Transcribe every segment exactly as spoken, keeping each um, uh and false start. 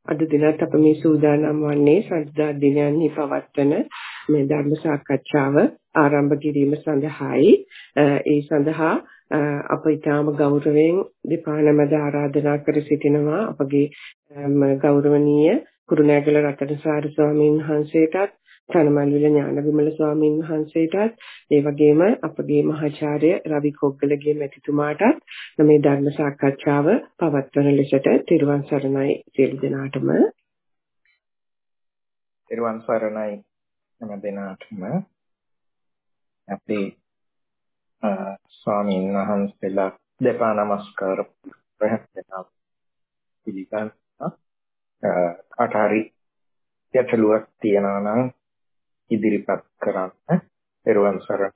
අද දිනත් අප මේ සූදානම් වන්නේ සඳුදා දිනයන්හි පවත්වන මේ ධර්ම සාකච්ඡාව ආරම්භ කිරීම සඳහායි. ඒ සඳහා අප ඊටාම ගෞරවයෙන් දෙපා නමද ආරාධනා කර සිටිනවා අපගේ ගෞරවනීය කුරුණෑගල රතනසාර ස්වාමීන් වහන්සේටත් තනමල්විල ඥානවිමල ස්වාමීන් වහන්සේටත් ඒ වගේම අපගේ මහාචාර්ය රවි කොග්ගලගේ මැතිතුමාටත් මේ ධර්ම සාකච්ඡාව පවත්වන ලෙසට තිරුවන් සරණයි සියලු දෙනාටම. තිරුවන් සරණයි හැම දෙනාටම. අපි ස්වාමීන් වහන්සේලා දෙපා නමස්කාර ප්‍රහත්නා පිළිගන්න අටහරි යටලුවක් තියනවා නම් ඉදිරිපත් කරන්න. තිරුවන් සරණයි.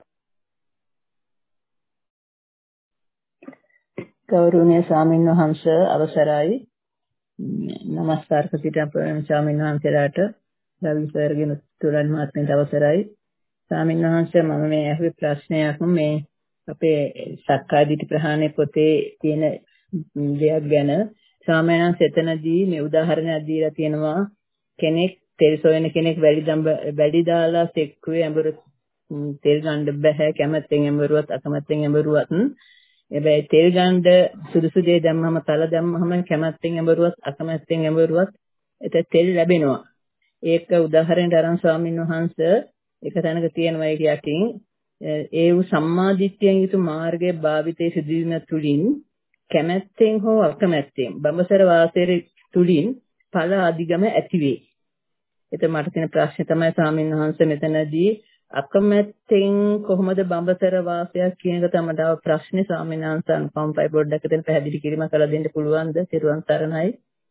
ගෞරවනීය ස්වාමීන් වහන්සේ අවසරයි. නමස්කාර ප්‍රතිපත්ති ස්වාමීන් වහන්සේලාට රවි සර්ගෙන තුලන් මහත්මියට අවසරයි. ස්වාමීන් වහන්සේ මම මේ අහුවේ ප්‍රශ්නයක් මේ අපේ සක්කාය දිට්ඨි ප්‍රහාණය පොතේ තියෙන දෙයක් ගැන ස්වාමීන් වහන්සේ එතනදී මේ උදාහරණයක් දීලා තියෙනවා. කෙනෙක් තෙල් සොයන කෙනෙක් වැඩි දඹ වැඩි දාලා සෙක්කුවේ ඇඹර තෙල් ගන්න බෑ, කැමැත්තෙන් ඇඹරුවත් අකමැත්තෙන් ඇඹරුවත්. හැබැයි තෙල් ගන්න සුදුසු දේ දැම්මම තල දැම්මම කැමැත්තෙන් ඇඹරුවත් අකමැත්තෙන් ඇඹරුවත් එත තෙල් ලැබෙනවා. ඒක උදාහරණයක් අරන් ස්වාමීන් වහන්සේ එක තැනක තියෙනවා ඒක යටින් ඒ වූ සම්මාදිට්ඨියෙන් යුතු මාර්ගයේ භාවිතයේ සිදුවීම තුළින් කැමැත්තෙන් හෝ අකමැත්තෙන් බඹසර වාසයේ තුළින් ඵල අධිගම ඇති වේ. එතකොට මට තියෙන ප්‍රශ්නේ තමයි ස්වාමීන් වහන්සේ මෙතනදී අකමැත්තෙන් කොහොමද බඹසර වාසයක් කියන එක තමයි තව ප්‍රශ්නේ ස්වාමීන් වහන්සේ අනුකම්පයි පොඩ්ඩක් එතන පැහැදිලි කිරීමක් කරලා දෙන්න පුළුවන්ද? සිරුවන් සරණයි.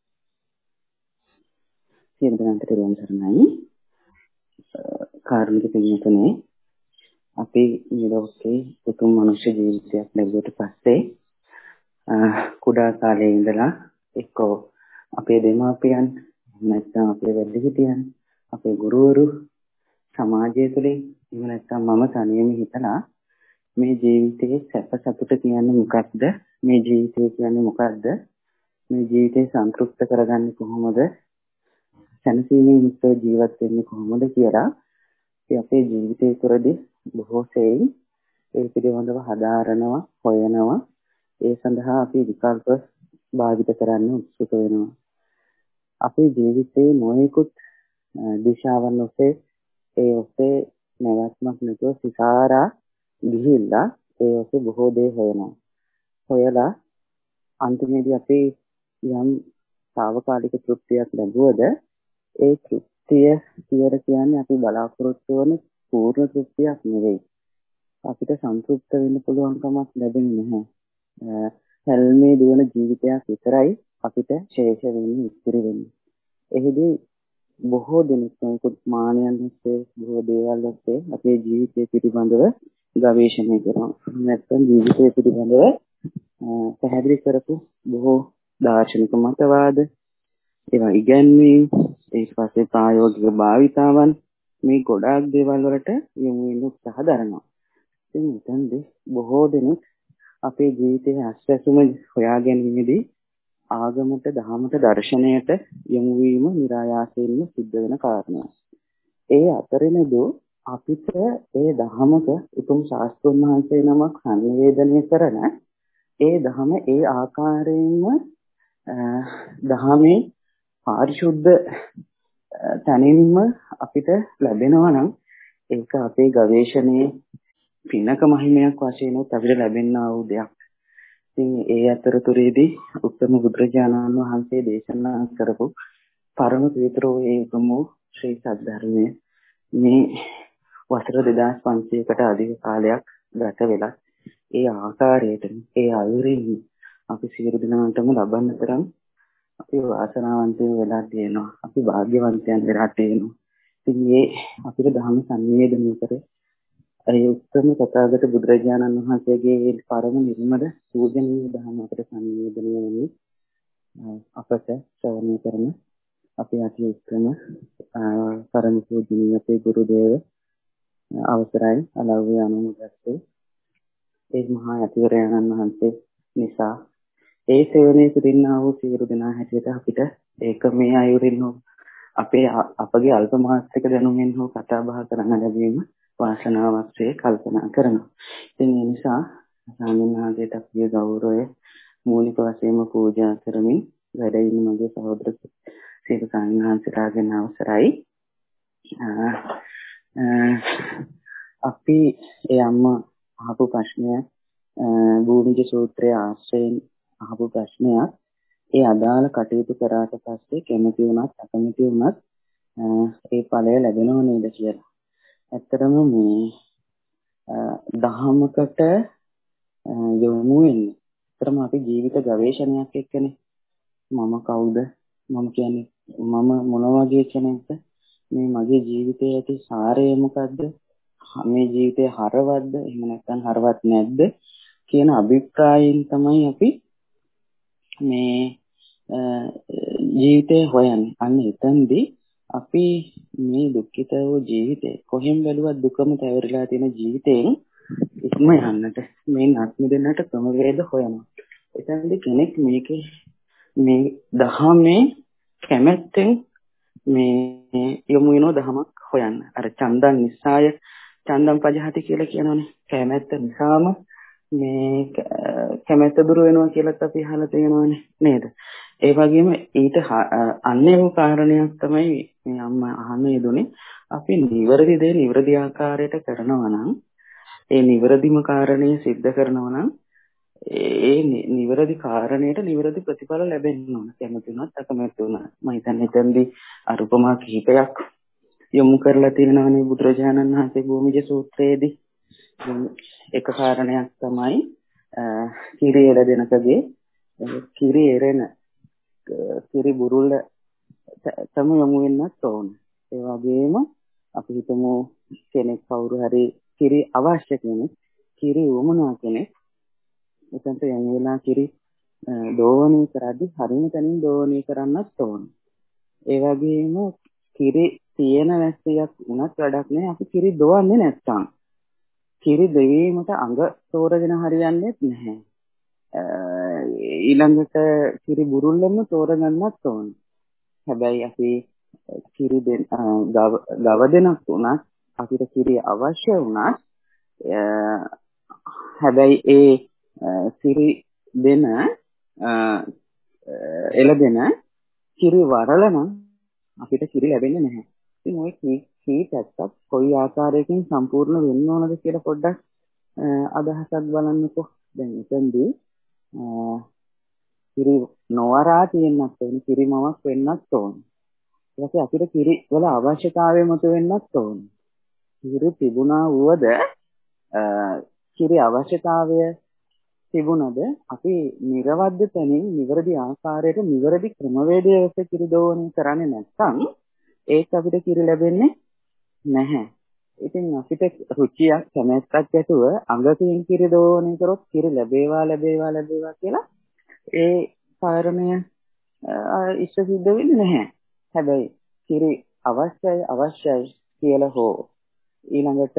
සිරුවන් සරණයි. කාර්මික පින්තුනේ අපි මේ ලෝකේ උතුම් මනුෂ්‍ය ජීවිතයක් ලැබුවට පස්සේ කුඩා කාලේ ඉඳලා එක්කෝ අපේ දෙමාපියන් නැත්නම් අපේ වැඩිහිටියන් අපේ ගුරුවරු සමාජය තුළින් එහෙම නැත්නම් මම තනියම හිතලා මේ ජීවිතයේ සැප සතුට කියන්නේ මොකක්ද? මේ ජීවිතය කියන්නේ මොකක්ද? මේ ජීවිතේ සන්තුෂ්ත කරගන්නේ කොහොමද? සැනසීමෙන් යුක්තව ජීවත් වෙන්නේ කොහොමද කියලා අපි අපේ ජීවිතය තුළදී බොහෝ සෙයින් ඒ පිළිබඳව හදාරනවා, හොයනවා. ඒ සඳහා අපි විකල්ප භාවිත කරන්න උත්සුක වෙනවා. අපේ ජීවිතයේ නොයෙකුත් දිශාවන් ඔස්සේ ඒ ඔස්සේ නැවැත්මක් නැතුව සිතාරා ගිහිල්ලා ඒ ඔස්සේ බොහෝ දේ හොයනවා. හොයලා අන්තිමේදී අපි යම් తాවකාලික තෘප්තියක් ලැබුවද ඒ තෘප්තිය කියලා කියන්නේ අපි බලාපොරොත්තු වන පූර්ණ තෘප්තියක් නෙවෙයි. අපිට සන්තුෂ්ත වෙන්න පුළුවන් කමක් ලැබෙන්නේ නැහැ. හැල්මේ දුවන ජීවිතයක් විතරයි අපිට ශේෂ වෙන්නේ, ඉතිරි වෙන්නේ. එහිදී බොහෝ දෙනෙක් මේක මානයන් ඔස්සේ බොහෝ දේවල් ඔස්සේ අපේ ජීවිතය පිළිබඳව ගවේෂණය කරනවා. නැත්නම් ජීවිතය පිළිබඳව පැහැදිලි කරපු බොහෝ දාර්ශනික මතවාද, ඒවා ඉගැන්වීම්, ඊට පස්සේ ප්‍රායෝගික භාවිතාවන් මේ ගොඩාක් දේවල් වලට යොමු වෙන්න උත්සාහ දරනවා. ඉතින් මෙතනදී බොහෝ දෙනෙක් අපේ ජීවිතයේ අස්වැසුම හොයා ගැනීමේදී ආගමට, දහමට, දර්ශනයට යොමු වීම નિરાයාසයෙන්ම සිද්ධ වෙන කාරණයක්. ඒ අතරිනදෝ අපිට ඒ දහමක උතුම් ශාස්ත්‍රඥ වහන්සේ නමක් සංවේදනය කරන ඒ දහම ඒ ආකාරයෙන්ම දහමේ පාරිශුද්ධ තනින්ම අපිට ලැබෙනවා නම් ඒක අපේ ගවේෂණයේ පිනක මහිමයක් වශයෙන් උත් අපිට ලැබෙනා වූ දෙයක්. ඉතින් ඒ අතරතුරේදී උත්තම බුදුරජාණන් වහන්සේ දේශනා කරපු පරම පවිත්‍රෝ ඒ උතුම් ශ්‍රී සද්ධර්මයේ මේ වසර දෙදාස් පන්සීයකට අධික කාලයක් ගත වෙලා ඒ ආකාරයට ඒ අයුරින් අපි සියලු දෙනාටම ලබන්න තරම් අපි වාසනාවන්තයෝ වෙලා තියෙනවා. අපි වාග්යවන්තයන් වෙලා තියෙනවා. ඉතින් මේ අපිට ධර්ම සංවේදනය කර ඒ උත්තම තථාගත බුදුරජාණන් වහන්සේගේ පරම නිර්මල පූජනීය ධර්ම අපිට සංවේදනය වෙන්නේ අපට ශ්‍රවණය කරන අපේ අති උත්තම පරම පූජනීය අපේ ගුරු දේව අවසරයි අලව්‍ය අනුමෝදස්සේ ඒ මහා අතිවරයන්න් වහන්සේ නිසා ඒ සේවනයේ සිටිනා වූ සියලු දෙනා හැටියට අපිට ඒක මේ අයුරින් අපේ අපගේ අල්ප මාත්‍රික දැනුමින් හෝ කතා බහ කරන්න ලැබීම වාසනාවක්සේ කල්පනා කරනවා. ඉතින් ඒ නිසා ස්වාමීන් වහන්සේට අපේ ගෞරවය මූලික වශයෙන්ම පූජා කරමින් වැඩ ඉන්න මගේ සහෝදර සීල ස්වාමීන් වහන්සේලාගෙන් අවසරයි. අපි ඒ අම්ම අහපු ප්‍රශ්නය භූමිජ සූත්‍රයේ ආශ්‍රයෙන් අහපු ප්‍රශ්නයක්. ඒ අදාළ කටයුතු කරාට පස්සේ කැමති වුණත් අකමැති වුණත් ඒ ඵලය ලැබෙනව නේද කියලා. ඇත්තටම මේ දහමකට යොමු වෙන්නේ. ඇත්තටම අපි ජීවිත ගවේෂණයක් එක්කනේ. මම කවුද? මම කියන්නේ මම මොන වගේ කෙනෙක්ද? මේ මගේ ජීවිතයේ ඇති සාරය මොකද්ද? මේ ජීවිතේ හරවත්ද? එහෙම නැත්නම් හරවත් නැද්ද? කියන අභිප්‍රායයෙන් තමයි අපි මේ ජීවිතේ හොයන්නේ. අන්න එතනදී අපි මේ දුක්ඛිත වූ ජීවිතේ කොහෙන් බැලුවත් දුකම තැවරිලා තියෙන ජීවිතයෙන් ඉක්ම යන්නට මේ ආත්ම දෙන්නට ක්‍රමවේද හොයනවා. එතනදී කෙනෙක් මේකේ මේ දහමේ කැමැත්තෙන් මේ යොමු වෙන දහමක් හොයන්න. අර චන්දන් නිසාය චන්දම් පජහති කියලා කියනවනේ. කැමැත්ත නිසාම මේ කැමැත්ත දුර වෙනවා කියලාත් අපි අහලා තියෙනවනේ නේද? ඒ වගේම ඊට අන්‍යම කාරණයක් තමයි මේ අම්මා අහන්නේ දුනේ. අපි නිවැරදි දේ නිවැරදි ආකාරයට කරනවා නම් ඒ නිවැරදිම කාරණේ सिद्ध කරනවා නම් ඒ නිවැරදි කාරණයට නිවැරදි ප්‍රතිඵල ලැබෙන්න ඕන. කැමති වුණත් අකමැති වුණත්. මම හිතන්නේ එතෙන්දී අරුපමා කිහිපයක් යොමු කරලා තියෙනවානේ බුදුරජාණන් වහන්සේ භූමිජ සූත්‍රයේදී. එක කාරණයක් තමයි කිරි එළ දෙනකගේ කිරි එරෙන කිරි බුරුල්ල තම යොමු වෙන්නත් ඕන. ඒ වගේම අපි හිතමු කෙනෙක් කවුරු හරි කිරි අවශ්‍ය කෙනෙක් කිරි වමනා කෙනෙක් එතනට යොමු වෙලා කිරි දෝවණය කරද්දී හරින තැනින් දෝවණය කරන්නත් ඕන. ඒ වගේම කිරි තියෙන වැස්සියක් උනත් වැඩක් නෑ අපි කිරි දොවන්නේ නැත්තම්. කිරි දෙවීමට අඟ තෝරගෙන හරියන්නේ නැහැ. ඊළඟට කිරි බුරුල්ලම තෝරගන්නත් ඕන. හැබැයි අපි කිරි දෙන ගව දෙනක් උනත් අපිට කිරි අවශ්‍ය වුණත් හැබැයි ඒ කිරි දෙන එළදෙන කිරි වරලන අපිට කිරි ලැබෙන්නේ නැහැ. ඉතින් ওই කී පැත්තක් කොයි ආකාරයකින් සම්පූර්ණ වෙන්න ඕනද කියලා පොඩ්ඩක් අදහසක් බලන්නකෝ. දැන් එතෙන්දී කිරි නොවරා තියෙන්නත් ඕන, කිරිමවක් වෙන්නත් ඕන. ඊට පස්සේ අපිට කිරි වල අවශ්‍යතාවය මත වෙන්නත් ඕන. කිරි තිබුණා වුවද කිරි අවශ්‍යතාවය තිබුණද අපි නිර්වද්‍ය තැනින් නිවැරදි ආකාරයට නිවැරදි ක්‍රමවේදයේ ඔස්සේ කිරි දෝවණය කරන්නේ නැත්නම් ඒක අපිට කිරි ලැබෙන්නේ නැහැ. ඉතින් අපිට රුචියක් කැමැත්තක් ඇතුව අඟකින් කිරි දෝවණය කරොත් කිරි ලැබේවා ලැබේවා ලැබේවා කියලා ඒ කාරණය ඉෂ්ට සිද්ධ වෙන්නේ නැහැ. හැබැයි කිරි අවශ්‍යයි අවශ්‍යයි කියලා හෝ ඊළඟට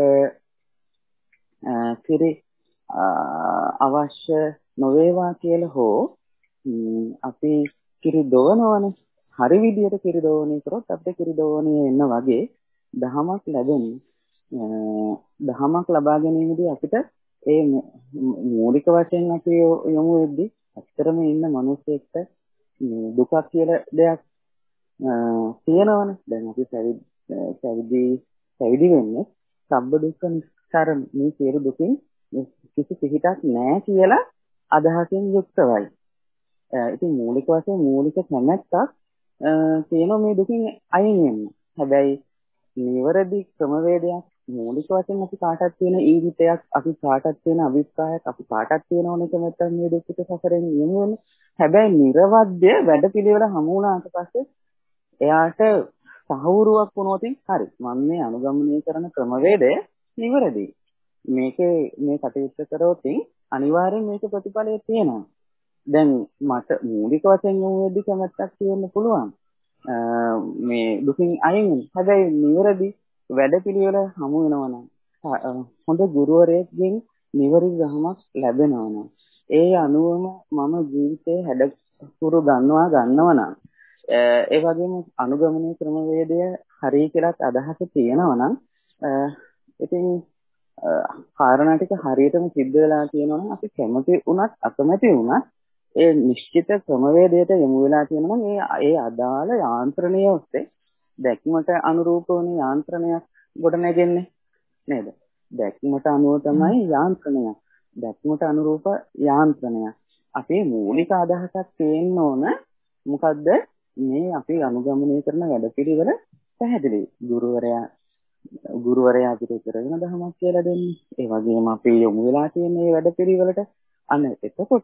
කිරි අවශ්‍ය නොවේවා කියලා හෝ අපි කිරි දොවනවනේ. හරි විදියට කිරි දෝවණය කරොත් අපිට කිරි දෝවණය එන්න වගේ දහමක් ලැබෙන්නේ. දහමක් ලබා ගැනීමදී අපිට ඒ මූලික වශයෙන් අපි යොමු වෙද්දී ඇත්තටම ඉන්න මිනිස්සෙක්ට දුකක් කියලා දෙයක් තියෙනවනේ. දැන් අපි පැවිදි පැවිදි වෙන්නේ සබ්බ දුක්ඛ නිස්සාරණ මේ සියලු දුකින් කිසි පිහිටක් නැහැ කියලා අදහසින් යුක්තවයි. ඉතින් මූලික වශයෙන් මූලික කැමැත්තක් තියෙනවා මේ දුකින් අයින් වෙන්න. හැබැයි නිවැරදි ක්‍රමවේදයක් මූලික වශයෙන් අපි කාටත් තියෙන ඊහිතයක් අපි කාටත් තියෙන අභිප්‍රායක් අපි කාටත් තියෙනවනේ කැමැත්තක් මේ දුක්ඛිත සසරෙන් යමු වෙන. හැබැයි නිර්වද්‍ය වැඩපිළිවෙල හමු වුණාට පස්සේ එයාට සහවුරුවක් වුණොත් හරි මම මේ අනුගමනය කරන ක්‍රමවේදය නිවැරදි. මේකේ මේ කටයුත්ත කරොත් අනිවාර්යෙන් මේක ප්‍රතිඵලය තියෙනවා. දැන් මට මූලික වශයෙන් යොමු වෙද්දී කැමැත්තක් තියෙන්න පුළුවන්. මේ දුකින් අයින් වෙන්න. හැබැයි නිවැරදි වැඩපිළිවෙල හමු වෙනවා නම් හොඳ ගුරුවරයෙක්ගෙන් නිවැරදි ධර්මයක් ලැබෙනවා නම් ඒ අනුවම මම ජීවිතේ හැඩකුරු ගන්නවා ගන්නවා නම් ඒ වගේම අනුගමනය ක්‍රමවේදය හරිය කියලා අදහස තියෙනවා නම් ඉතින් කාරණා ටික හරියටම සිද්ධ වෙලා තියෙනවා නම් අපි කැමති වුණත් අකමැති වුණත් ඒ නිශ්චිත ක්‍රමවේදයට යොමු වෙලා තියෙනවා නම් ඒ ඒ අදාළ යාන්ත්‍රණය ඔස්සේ දැක්මට අනුරූප වන යාන්ත්‍රණයක් ගොඩ නැගෙන්නේ නේද? දැක්මට අනුව තමයි යාන්ත්‍රණය. දැක්මට අනුරූප යාන්ත්‍රණය. අපේ මූලික අදහසක් තියෙන්න ඕන මොකද්ද? මේ අපි අනුගමනය කරන වැඩපිළිවෙල පැහැදිලි. ගුරුවරයා ගුරුවරයා අපිට කරගෙන දහමක් කියලා දෙන්නේ. ඒ වගේම අපි යොමු වෙලා තියෙන මේ වැඩපිළිවෙලට අන්න එතකොට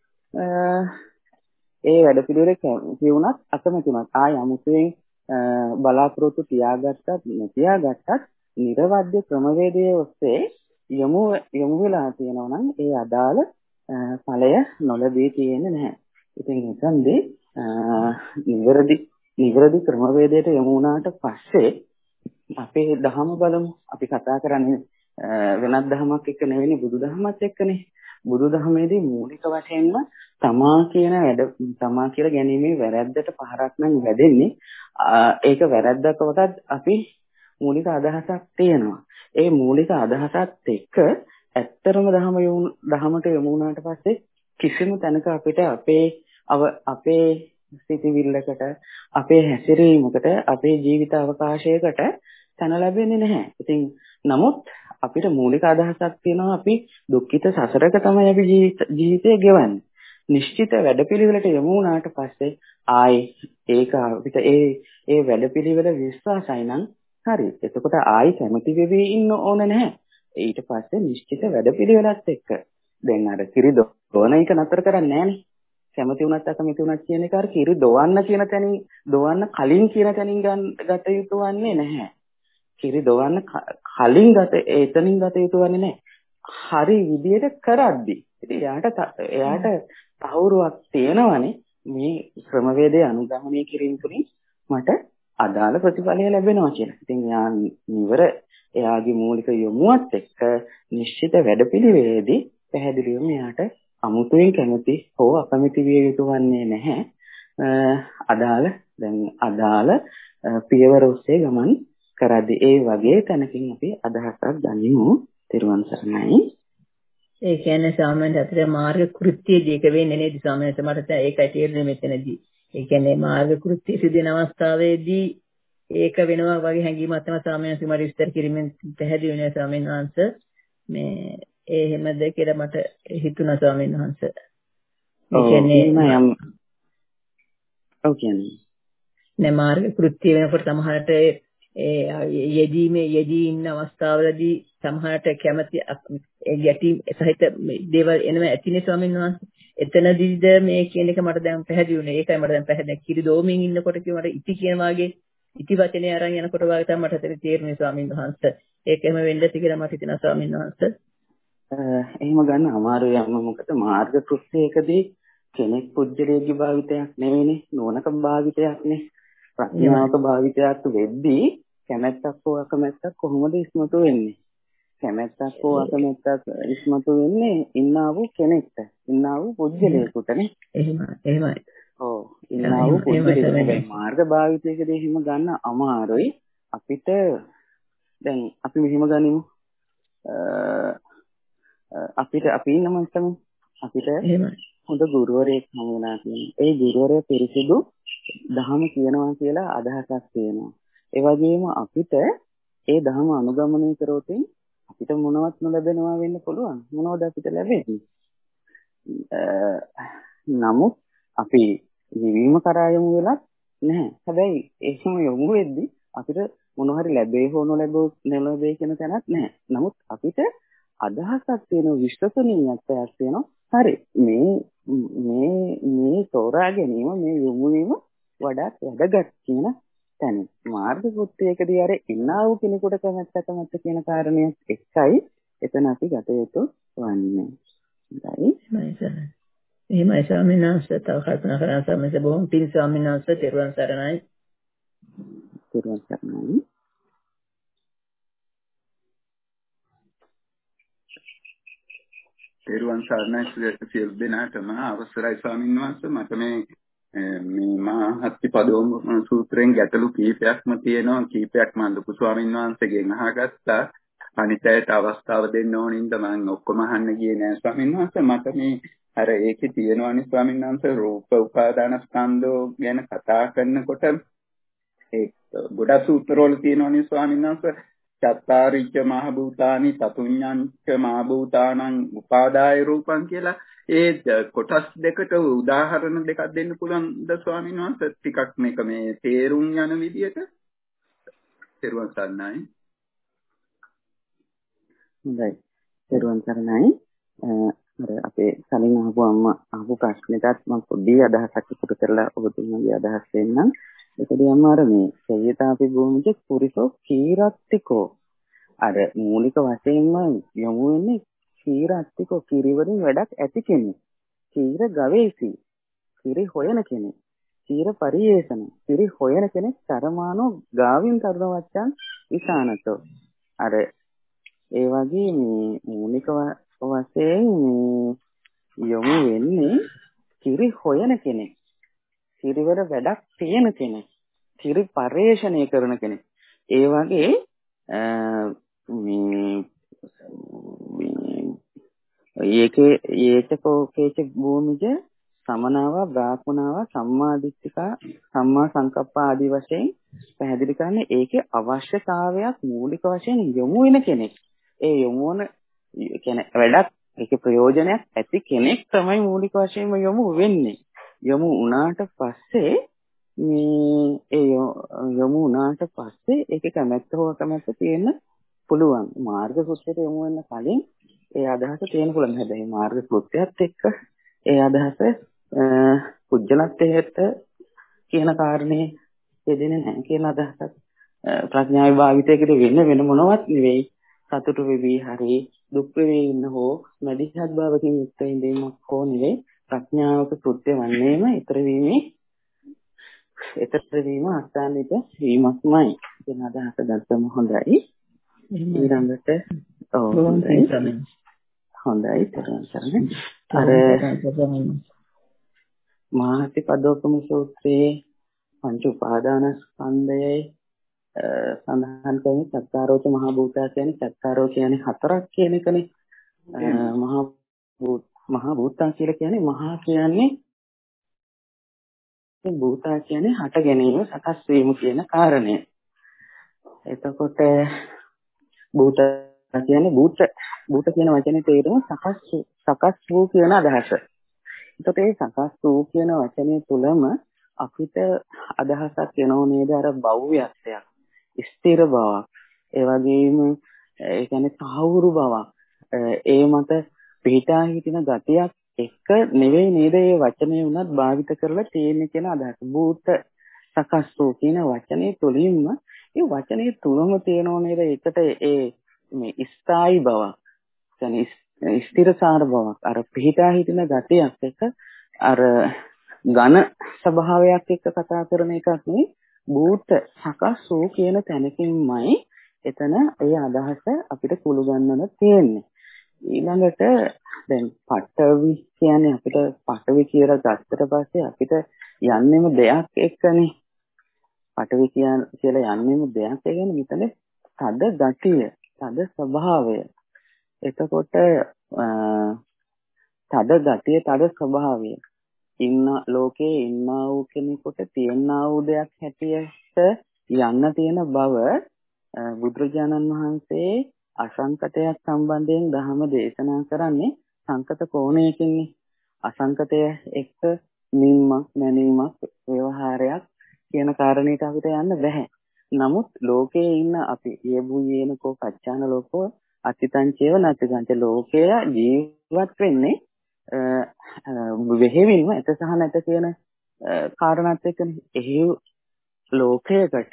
ඒ වැඩපිළිවෙලේ කියුණත් අකමැති වුණත් ආය අමුතුවෙන් බලාපොරොත්තු තියාගත්තත් නොතියාගත්තත් නිර්වද්‍ය ක්‍රමවේදයේ ඔස්සේ යොමු යොමු වෙලා තියෙනවා නම් ඒ අදාළ ඵලය නොලැබී තියෙන්නේ නැහැ. ඉතින් ඒකන්දී නිවැරදි නිවැරදි ක්‍රමවේදයට යොමු වුණාට පස්සේ අපේ දහම බලමු. අපි කතා කරන්නේ වෙනත් දහමක් එක්ක නෙවෙයි බුදුදහමත් එක්කනේ. බුදුදහමේදී මූලික වශයෙන්ම තමා කියන වැඩ තමා කියලා ගැනීමේ වැරැද්දට පහරක් නම් වැදෙන්නේ. ඒක වැරැද්දක කොටත් අපි මූලික අදහසක් තියෙනවා. ඒ මූලික අදහසත් එක්ක ඇත්තරම දහම දහමට යොමු වුණාට පස්සේ කිසිම තැනක අපිට අපේ අපේ සිතිවිල්ලකට අපේ හැසිරීමකට අපේ ජීවිත අවකාශයකට තැන ලැබෙන්නේ නැහැ. ඉතින් නමුත් අපිට මූලික අදහසක් තියෙනවා අපි දුක්ඛිත සසරක තමයි අපි ජීවිතය ගෙවන්නේ. නිශ්චිත වැඩපිළිවෙලට යොමු වුණාට පස්සේ ආයි ඒක අපිට ඒ ඒ වැඩපිළිවෙල විශ්වාසයි නම් හරි. එතකොට ආයි කැමති වෙවි ඉන්න ඕන නැහැ. ඊට පස්සේ නිශ්චිත වැඩපිළිවෙලත් එක්ක දැන් අර කිරි දොවන එක නතර කරන්නේ නැහනේ. කැමති වුණත් අකමැති වුණත් කියන එක අර කිරි දොවන්න කියන තැනින් දොවන්න කලින් කියන තැනින් ගත යුතු වන්නේ නැහැ. කිරි දොවන්න කලින් ගත එතනින් ගත යුතු වන්නේ නැහැ. හරි විදියට කරද්දි. ඉතින් එයාට එයාට තහවුරුවක් තියෙනවනේ මේ ක්‍රමවේදය අනුගමනය කිරීම තුළින් මට අදාළ ප්‍රතිඵලය ලැබෙනවා කියලා. ඉතින් එයා නිවර එයාගේ මූලික යොමුවත් එක්ක නිශ්චිත වැඩපිළිවෙලේදී පැහැදිලිවම එයාට අමුතුවෙන් කැමති හෝ අකමැති විය යුතු වන්නේ නැහැ. අදාළ දැන් අදාළ පියවර ඔස්සේ ගමන් කරද්දී ඒ වගේ තැනකින් අපි අදහසක් ගනිමු. තිරුවන් සරණයි. ඒ කියන්නේ සාමාන්‍ය අතර මාර්ග කෘත්‍යයේදී එක වෙන්නේ නේද සාමාන්‍යයෙන් මට ඒකයි තේරෙන්නේ මෙතනදී. ඒ කියන්නේ මාර්ග කෘත්‍ය සිදුවන අවස්ථාවේදී ඒක වෙනවා වගේ හැඟීමක් තමයි සාමාන්‍යයෙන් සමහර විස්තර කිරීමෙන් පැහැදිලි වෙනවා ස්වාමීන් වහන්සේ. මේ ඒ හැමද කියලා මට හිතුණා ස්වාමීන් වහන්සේ. ඒ කියන්නේ යම් ඔව් කියන්නේ නේ මාර්ග කෘත්‍ය වෙනකොට සමහරට ඒ යෙදීමේ යෙදී ඉන්න අවස්ථාවලදී සමහරට කැමැති යටි සහිත දේවල් එනවා ඇතිනේ ස්වාමීන් වහන්සේ. එතනදීද මේ කියන එක මට දැන් පැහැදිලි වුණේ. ඒකයි මට දැන් පැහැදිලි. කිරි දෝමින් ඉන්නකොට කිව්වට ඉති කියන වාගේ ඉති වචනේ අරන් යනකොට වාගේ තමයි මට ඇත්තට තේරුනේ ස්වාමීන් වහන්සේ. ඒකෙම වෙන්න ඇති කියලා මට හිතෙනවා ස්වාමීන් වහන්සේ. එහෙම ගන්න අමාරුයි අම්ම. මොකද මාර්ග කෘත්‍යයකදී කෙනෙක් පුජ්‍යලයේ භාවිතයක් නෙවෙයිනේ. නෝනක භාවිතයක්නේ. ප්‍රඥාවක භාවිතයක් වෙද්දී කැමැත්තක් හෝ අකමැත්තක් කොහොමද ඉස්මතු වෙන්නේ? කැමැත්තක් හෝ අකමැත්තක් ඉස්මතු වෙන්නේ ඉන්නා වූ කෙනෙක්ට. ඉන්නා වූ පුජ්‍යලයකටනේ. එහෙමයි. එහෙමයි. ඔව්. ඉන්නා වූ පුජ්‍යලයකට මාර්ග භාවිතයකදී එහෙම ගන්න අමාරුයි. අපිට දැන් අපි මෙහෙම ගනිමු. අපිට අපි ඉන්නම තමයි අපිට හොඳ ගුරුවරයෙක් හමු වෙනා කියන්නේ. ඒ ගුරුවරයා පිරිසිදු දහම කියනවා කියලා අදහසක් තියෙනවා. ඒ වගේම අපිට ඒ දහම අනුගමනය කරොත් අපිට මොනවත් නොලැබෙනවා වෙන්න පුළුවන්. මොනවද අපිට ලැබෙන්නේ? නමුත් අපි නිවීම කරා යමු වෙලත් නැහැ. හැබැයි ඒකම යොමු වෙද්දී අපිට මොනවා හරි ලැබේ හෝ නොලැබෝ නොලැබේ කියන තැනක් නැහැ. නමුත් අපිට අදහසක් තියෙන විශ්වසනීයත්වයක් තියෙනවා. හරි මේ මේ මේ තෝරා ගැනීම මේ යොමු වීම වඩාත් වැදගත් කියන තැන. මාර්ග කෘත්‍යයකදී අර ඉන්නා වූ කෙනෙකුට කැමැත්ත කැමැත්ත කියන කාරණයක් එකයි එතන අපි ගත යුතු වන්නේ. හරි. එහෙමයි ස්වාමීන් වහන්සේ. තව කල්පනා කරන සමහර බොහොම පින් ස්වාමීන් වහන්සේ තෙරුවන් සරණයි. තෙරුවන් සරණයි. තෙරුවන් සරණයි සියලු දෙනාටම අවසරයි ස්වාමීන් වහන්සේ. මට මේ මේ මහා හත්තිපදෝම සූත්‍රයෙන් ගැටලු කීපයක්ම තියෙනවා. කීපයක් මම ලොකු ස්වාමීන් වහන්සේගෙන් අහගත්තා. අනිතයට අවස්ථාව දෙන්න ඕනින්ද මම ඔක්කොම අහන්න ගියේ නෑ ස්වාමීන් වහන්සේ. මට මේ අර ඒකේ තියෙනවානේ ස්වාමීන් වහන්සේ රූප උපාදාන ස්කන්ධෝ ගැන කතා කරනකොට ඒ ගොඩක් සූත්‍රවල තියෙනවානේ ස්වාමීන් වහන්සේ. චත්තාරිච්ච මහ භූතානි තතුඤ්ඤංච මහ භූතානං උපාදාය රූපං කියලා ඒ කොටස් දෙකට උදාහරණ දෙකක් දෙන්න පුළුවන් ද ස්වාමීන් වහන්සේ? ටිකක් මේක මේ තේරුම් යන විදියට තේරුම් ගන්නයි. හොඳයි. තේරුම් ගන්නයි. අර අපේ කලින් අහපු අම්මා අහපු ප්‍රශ්නෙටත් මම පොඩි අදහසක් ඉදිරි කරලා ඔබතුමාගේ අදහස් දෙන්නම්. ඒකදී අම්මා අර මේ සේයතාපි භූමික පුරිසෝ කීරත්තිකෝ අර මූලික වශයෙන්ම යොමු වෙන්නේ කීරත්තිකෝ කිරිවලින් වැඩක් ඇති කෙනෙක්. කීර ගවේෂී. කිරි හොයන කෙනෙක්. කීර පරියේෂණ. කිරි හොයන කෙනෙක් තරමානෝ ගාවින් කරන වචන් ඉසానතෝ. අර ඒ වගේ මේ මූලික වශයෙන් යොමු වෙන්නේ කිරි හොයන කෙනෙක්. කිරිවල වැඩක් තියෙන කෙනෙක්. කිරි පරිේෂණය කරන කෙනෙක්. ඒ වගේ මේ ඒකේ ඒචකෝ කේච භූමිජ සමනාව බ්‍රාහ්මනාව සම්මාදිට්ඨිකා සම්මා සංකප්ප ආදී වශයෙන් පැහැදිලි කරන්නේ ඒකේ අවශ්‍යතාවයක් මූලික වශයෙන් යොමු වෙන කෙනෙක්. ඒ යොමු වන කියන්නේ වැඩක් ඒකේ ප්‍රයෝජනයක් ඇති කෙනෙක් තමයි මූලික වශයෙන්ම යොමු වෙන්නේ. යොමු වුණාට පස්සේ මේ ඒ යොමු වුණාට පස්සේ ඒකේ කැමැත්ත හෝ අකමැත්ත තියෙන්න පුළුවන්. මාර්ග සුත්‍රයට යොමු වෙන්න කලින් ඒ අදහස තියෙන පුළුවන්. හැබැයි මාර්ග සුත්‍රයත් එක්ක ඒ අදහස කුජලත්වයට කියන කාරණේ දෙදෙන්නේ නැහැ කියන අදහසක් ප්‍රඥා විභාවිතයකට වෙන්න වෙන මොනවත් නෙවෙයි. සතුටු වෙවි හරි දුක් වෙවි ඉන්න හෝ මැදිහත් භාවකින් යුක්ත ඉඳීමක් හෝ නෙවෙයි. ප්‍රඥාවක කෘත්‍ය වන්නේම ඊතර වීමේ ඊතර වීම අස්ථානිත වීමක්මයි කියන අදහස ගත්තම හොඳයි. ඊළඟට ඔව් හොඳයි හොඳයි තරම් අර මහති පදෝපම සූත්‍රයේ පංච උපාදානස්කන්ධයේ සඳහන් කරන චත්තාරෝච මහ භූතා කියන්නේ චත්තාරෝ කියන්නේ හතරක් කියන එකනේ. මහා මහා භූතා කියලා කියන්නේ මහා කියන්නේ භූතා කියන්නේ හට ගැනීම සකස් වීම කියන කාරණය. එතකොට භූත කියන්නේ භූත භූත කියන වචනේ තේරුම සකස් සකස් වූ කියන අදහස. එතකොට මේ සකස් වූ කියන වචනේ තුලම අපිට අදහසක් එනෝ නේද අර භව්‍යත්වයක්, ස්ථිර බවක්, ඒ වගේම ඒ කියන්නේ සාහවුරු බවක්, ඒ මත පිටා හිටින ගතියක් එක නෙවෙයි නේද මේ වචනේ උනත් භාවිත කරලා තියෙන්නේ කියන අදහස. භූත සකස් වූ කියන වචනේ තුලින්ම ඒ වචනේ තුලම තියෙනෝ නේද එකට ඒ මේ ස්ථායි බවක්, කියන්නේ ස්ථිරසාර බවක්, අර පිටා හිටින ගතියක් එක අර ඝන ස්වභාවයක් එක්ක කතා කරන එකක් නෙවෙයි. භූත සකස් වූ කියන තැනකින්මයි එතන ඒ අදහස අපිට කුළු ගන්නන තියෙන්නේ. ඊළඟට දැන් පඨවි කියන්නේ අපිට පඨවි කියලා ගත්තට පස්සේ අපිට යන්නෙම දෙයක් එක්කනේ. පඨවි කියලා යන්නෙම දෙයක් කියන්නේ මෙතන තද ගතිය, තද ස්වභාවය. එතකොට තද ගතිය, තද ස්වභාවය ඉන්න ලෝකේ ඉන්නා වූ කෙනෙකුට තියෙනා වූ දෙයක් හැටියට යන්න තියෙන බව බුදුරජාණන් වහන්සේ අසංකතයක් සම්බන්ධයෙන් ධර්ම දේශනා කරන්නේ සංකත කෝණයකින්නේ. අසංකතය එක්ක නිම්මක් නැනීමක් ව්‍යවහාරයක් කියන කාරණේට අපිට යන්න බෑ. නමුත් ලෝකයේ ඉන්න අපි යබුයේනකෝ පච්චාන ලෝකෝ අතිතංචේව නැතිගන්ත ලෝකය ජීවත් වෙන්නේ වෙහෙවින්ම ඇත සහ නැත කියන කාරණාත් එක්කනේ. එහි ලෝකයකට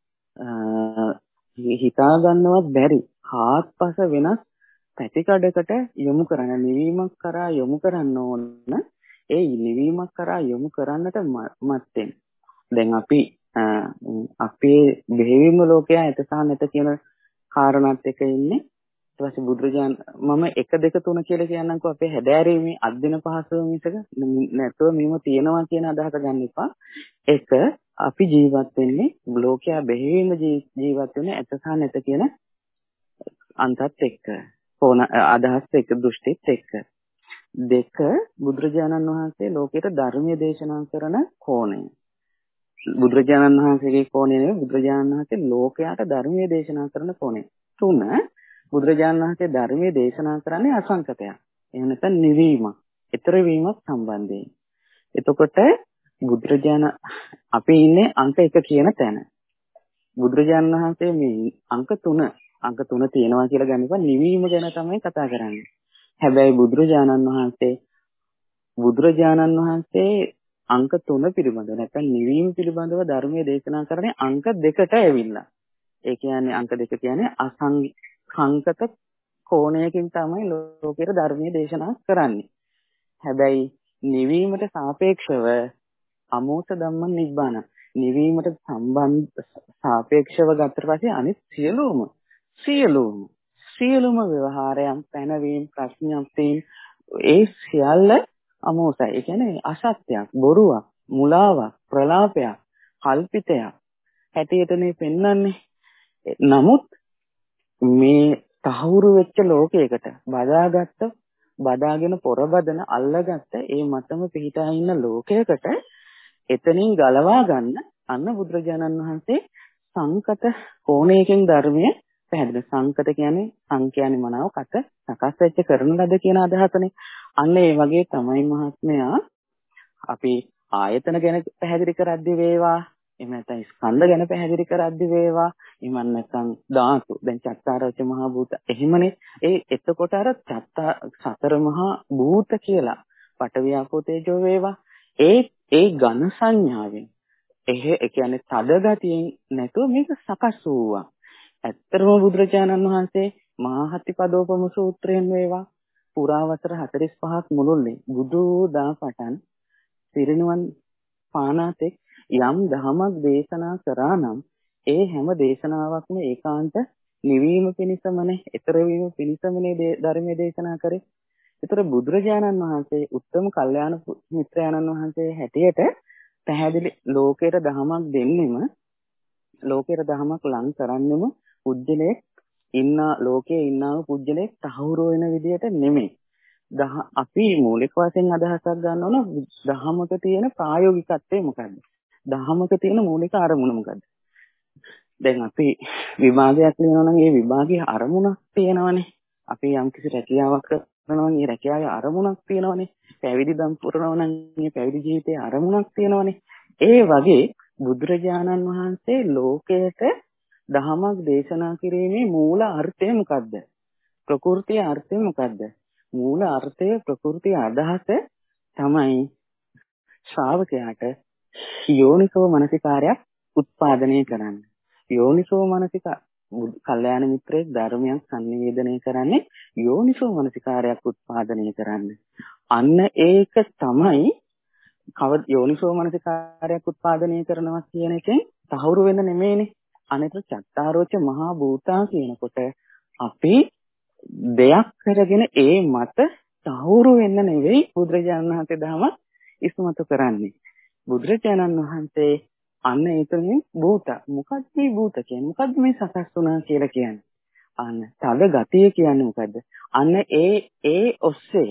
හිතා ගන්නවත් බැරි හාත්පස වෙනස් පැතිකඩකට යොමු කරන නිවීමක් කරා යොමු කරන්න ඕන. ඒ නිවීමක් කරා යොමු කරන්නට මත්තෙන් දැන් අපි අපේ බෙහෙවින්ම ලෝකයා ඇත සහ නැත කියන කාරණාත් එක්ක ඉන්නේ. ඊට පස්සේ බුදුරජාණන් මම එක දෙක තුන කියලා කියන්නම්කෝ අපේ හැදෑරීමේ අද්දින පහසුව මිසක නැතුව මෙහෙම තියනවා කියන අදහස ගන්න එපා. එක අපි ජීවත් වෙන්නේ ලෝකයා බෙහෙවින්ම ජීවත් වෙන්නේ ඇත සහ නැත කියන අන්තත් එක්ක. කොන අදහස් එක්ක දෘෂ්ටිත් එක්ක. දෙක බුදුරජාණන් වහන්සේ ලෝකයට ධර්මයේ දේශනා කරන කෝණය. බුදුරජාණන් වහන්සේගේ කෝණය නෙවෙයි බුදුරජාණන් වහන්සේ ලෝකයට ධර්මයේ දේශනා කරන කෝණය. තුන බුදුරජාණන් වහන්සේ ධර්මයේ දේශනා කරන්නේ අසංකතයක්. එහෙම නැත්නම් නිවීමක්, ඊතර වීමක් සම්බන්ධයෙන්. එතකොට බුදුරජාණන් අපි ඉන්නේ අංක එක කියන තැන. බුදුරජාණන් වහන්සේ මේ අංක තුන අංක තුන තියෙනවා කියලා ගන්නකොට නිවීම ගැන තමයි කතා කරන්නේ. හැබැයි බුදුරජාණන් වහන්සේ බුදුරජාණන් වහන්සේ අංක තුන පිළිබඳව නැත්නම් නිවීම පිළිබඳව ධර්මයේ දේශනා කරන්නේ අංක දෙකට ඇවිල්ලා. ඒ කියන්නේ අංක දෙක කියන්නේ අසංකත කෝණයකින් තමයි ලෝකෙට ධර්මයේ දේශනා කරන්නේ. හැබැයි නිවීමට සාපේක්ෂව අමෝස ධම්ම නිබ්බාන නිවීමට සම්බන්ධ සාපේක්ෂව ගත්තට පස්සේ අනිත් සියලුම සියලුම සියලුම ව්‍යවහාරයන් පැනවීම ප්‍රශ්නයන්තීන් ඒ සියල්ල අමෝසයි. ඒ කියන්නේ අසත්‍යයක්, බොරුවක්, මුලාවක්, ප්‍රලාපයක්, කල්පිතයක් හැටියටනේ පෙන්වන්නේ. නමුත් මේ තහවුරු වෙච්ච ලෝකයකට බදාගත්ත බදාගෙන පොරබදන අල්ලගත්ත ඒ මතම පිහිටා ඉන්න ලෝකයකට එතනින් ගලවා ගන්න අන්න බුදුරජාණන් වහන්සේ සංකත කෝණයකින් ධර්මයේ පැහැදිලි. සංකත කියන්නේ සංඛ්‍යානි මනාව කට සකස් වෙච්ච කරන ලද කියන අදහසනේ. අන්න ඒ වගේ තමයි මහත්මයා අපි ආයතන ගැන පැහැදිලි කරද්දි වේවා, එහෙම නැත්නම් ස්කන්ධ ගැන පැහැදිලි කරද්දි වේවා, එහෙම නැත්නම් ධාතු දැන් චත්තාරෝච මහා භූත එහෙමනේ. ඒ එතකොට අර චත්තා සතර මහා භූත කියලා පඨවි ආපෝ තේජෝ වේවා ඒ ඒ ඝන සංඥාවෙන් එහෙ ඒ කියන්නේ තද ගතියෙන් නැතුව මේක සකස් වූවා. ඇත්තටම බුදුරජාණන් වහන්සේ මහා හත්තිපදෝපම සූත්‍රයෙන් වේවා පුරාවසර හතළිස් පහක් මුළුල්ලේ බුදු දා පටන් පිරිනුවන් පානාතෙක් යම් දහමක් දේශනා කරා නම් ඒ හැම දේශනාවක්ම ඒකාන්ත නිවීම පිණිසමනේ, ඊතර වීම පිණිසමනේ ධර්මයේ දේශනා කරේ. ඒතර බුදුරජාණන් වහන්සේ උත්තම කල්යාණ මිත්‍රයාණන් වහන්සේ හැටියට පැහැදිලි ලෝකයට දහමක් දෙන්නෙම ලෝකයට දහමක් ලං කරන්නෙම පුජ්‍යලේ ඉන්න ලෝකයේ ඉන්නා වූ පුජ්‍යලේ තහවුරු වෙන විදියට නෙමෙයි. දහ අපි මූලික වශයෙන් අදහසක් ගන්න ඕන දහමක තියෙන ප්‍රායෝගිකත්වය මොකද්ද? දහමක තියෙන මූලික අරමුණ මොකද්ද? දැන් අපි විභාගයක් ලියනවා නම් ඒ විභාගයේ අරමුණක් තියෙනවනේ. අපි යම් කිසි රැකියාවක් කරනවා නම් ඒ රැකියාවේ අරමුණක් තියෙනවනේ. පැවිදි දම් පුරනවා නම් ඒ පැවිදි ජීවිතයේ අරමුණක් තියෙනවනේ. ඒ වගේ බුදුරජාණන් වහන්සේ ලෝකයට දහමක් දේශනා කිරීමේ මූල අර්ථය මොකද්ද? ප්‍රകൃතිය අර්ථය මොකද්ද? මූල අර්ථය ප්‍රകൃතිය අදහස තමයි ශ්‍රාවකයාට යෝනිසෝ මනසිකාරයක් උත්පාදනය කරන්න. යෝනිසෝ මනසික කල්යාණ මිත්‍රයෙක් ධර්මයක් සංනිවේදනය කරන්නේ යෝනිසෝ මනසිකාරයක් උත්පාදනය කරන්න. අන්න ඒක තමයි කව යෝනිසෝ මනසිකාරයක් උත්පාදනය කරනවා කියන එකෙන් තහවුරු වෙන්න නෙමෙයිනේ. අනිත් චත්තාරෝච මහා භූතා කියනකොට අපි දෙයක් කරගෙන ඒ මත තහවුරු වෙන්න නෙවෙයි බුදුරජාණන් වහන්සේ දහම ඉස්මතු කරන්නේ. බුදුරජාණන් වහන්සේ අන්න ඒකෙන් භූත මොකක්ද මේ භූත කියන්නේ? මොකක්ද මේ සකස් වුණා කියලා කියන්නේ? අන්න තද ගතිය කියන්නේ මොකද්ද? අන්න ඒ ඒ ඔස්සේ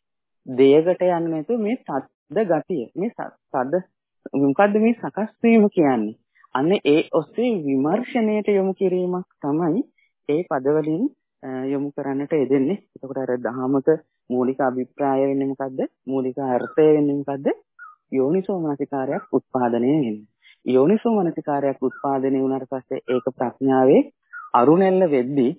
දෙයකට යන්නේ නැතුව මේ තද ගතිය මේ තද මොකද්ද මේ සකස් වීම කියන්නේ? අන්න ඒ ඔස්සේ විමර්ශනයට යොමු කිරීමක් තමයි ඒ පදවලින් යොමු කරන්නට යෙදෙන්නේ. එතකොට අර දහමක මූලික අභිප්‍රාය වෙන්නේ මොකද්ද? මූලික අර්ථය වෙන්නේ මොකද්ද? යෝනිසෝ මනසිකාරයක් උත්පාදනය වෙන්නේ. යෝනිසෝ මනසිකාරයක් උත්පාදනය වුණාට පස්සේ ඒක ප්‍රඥාවේ අරුණැල්ල වෙද්දී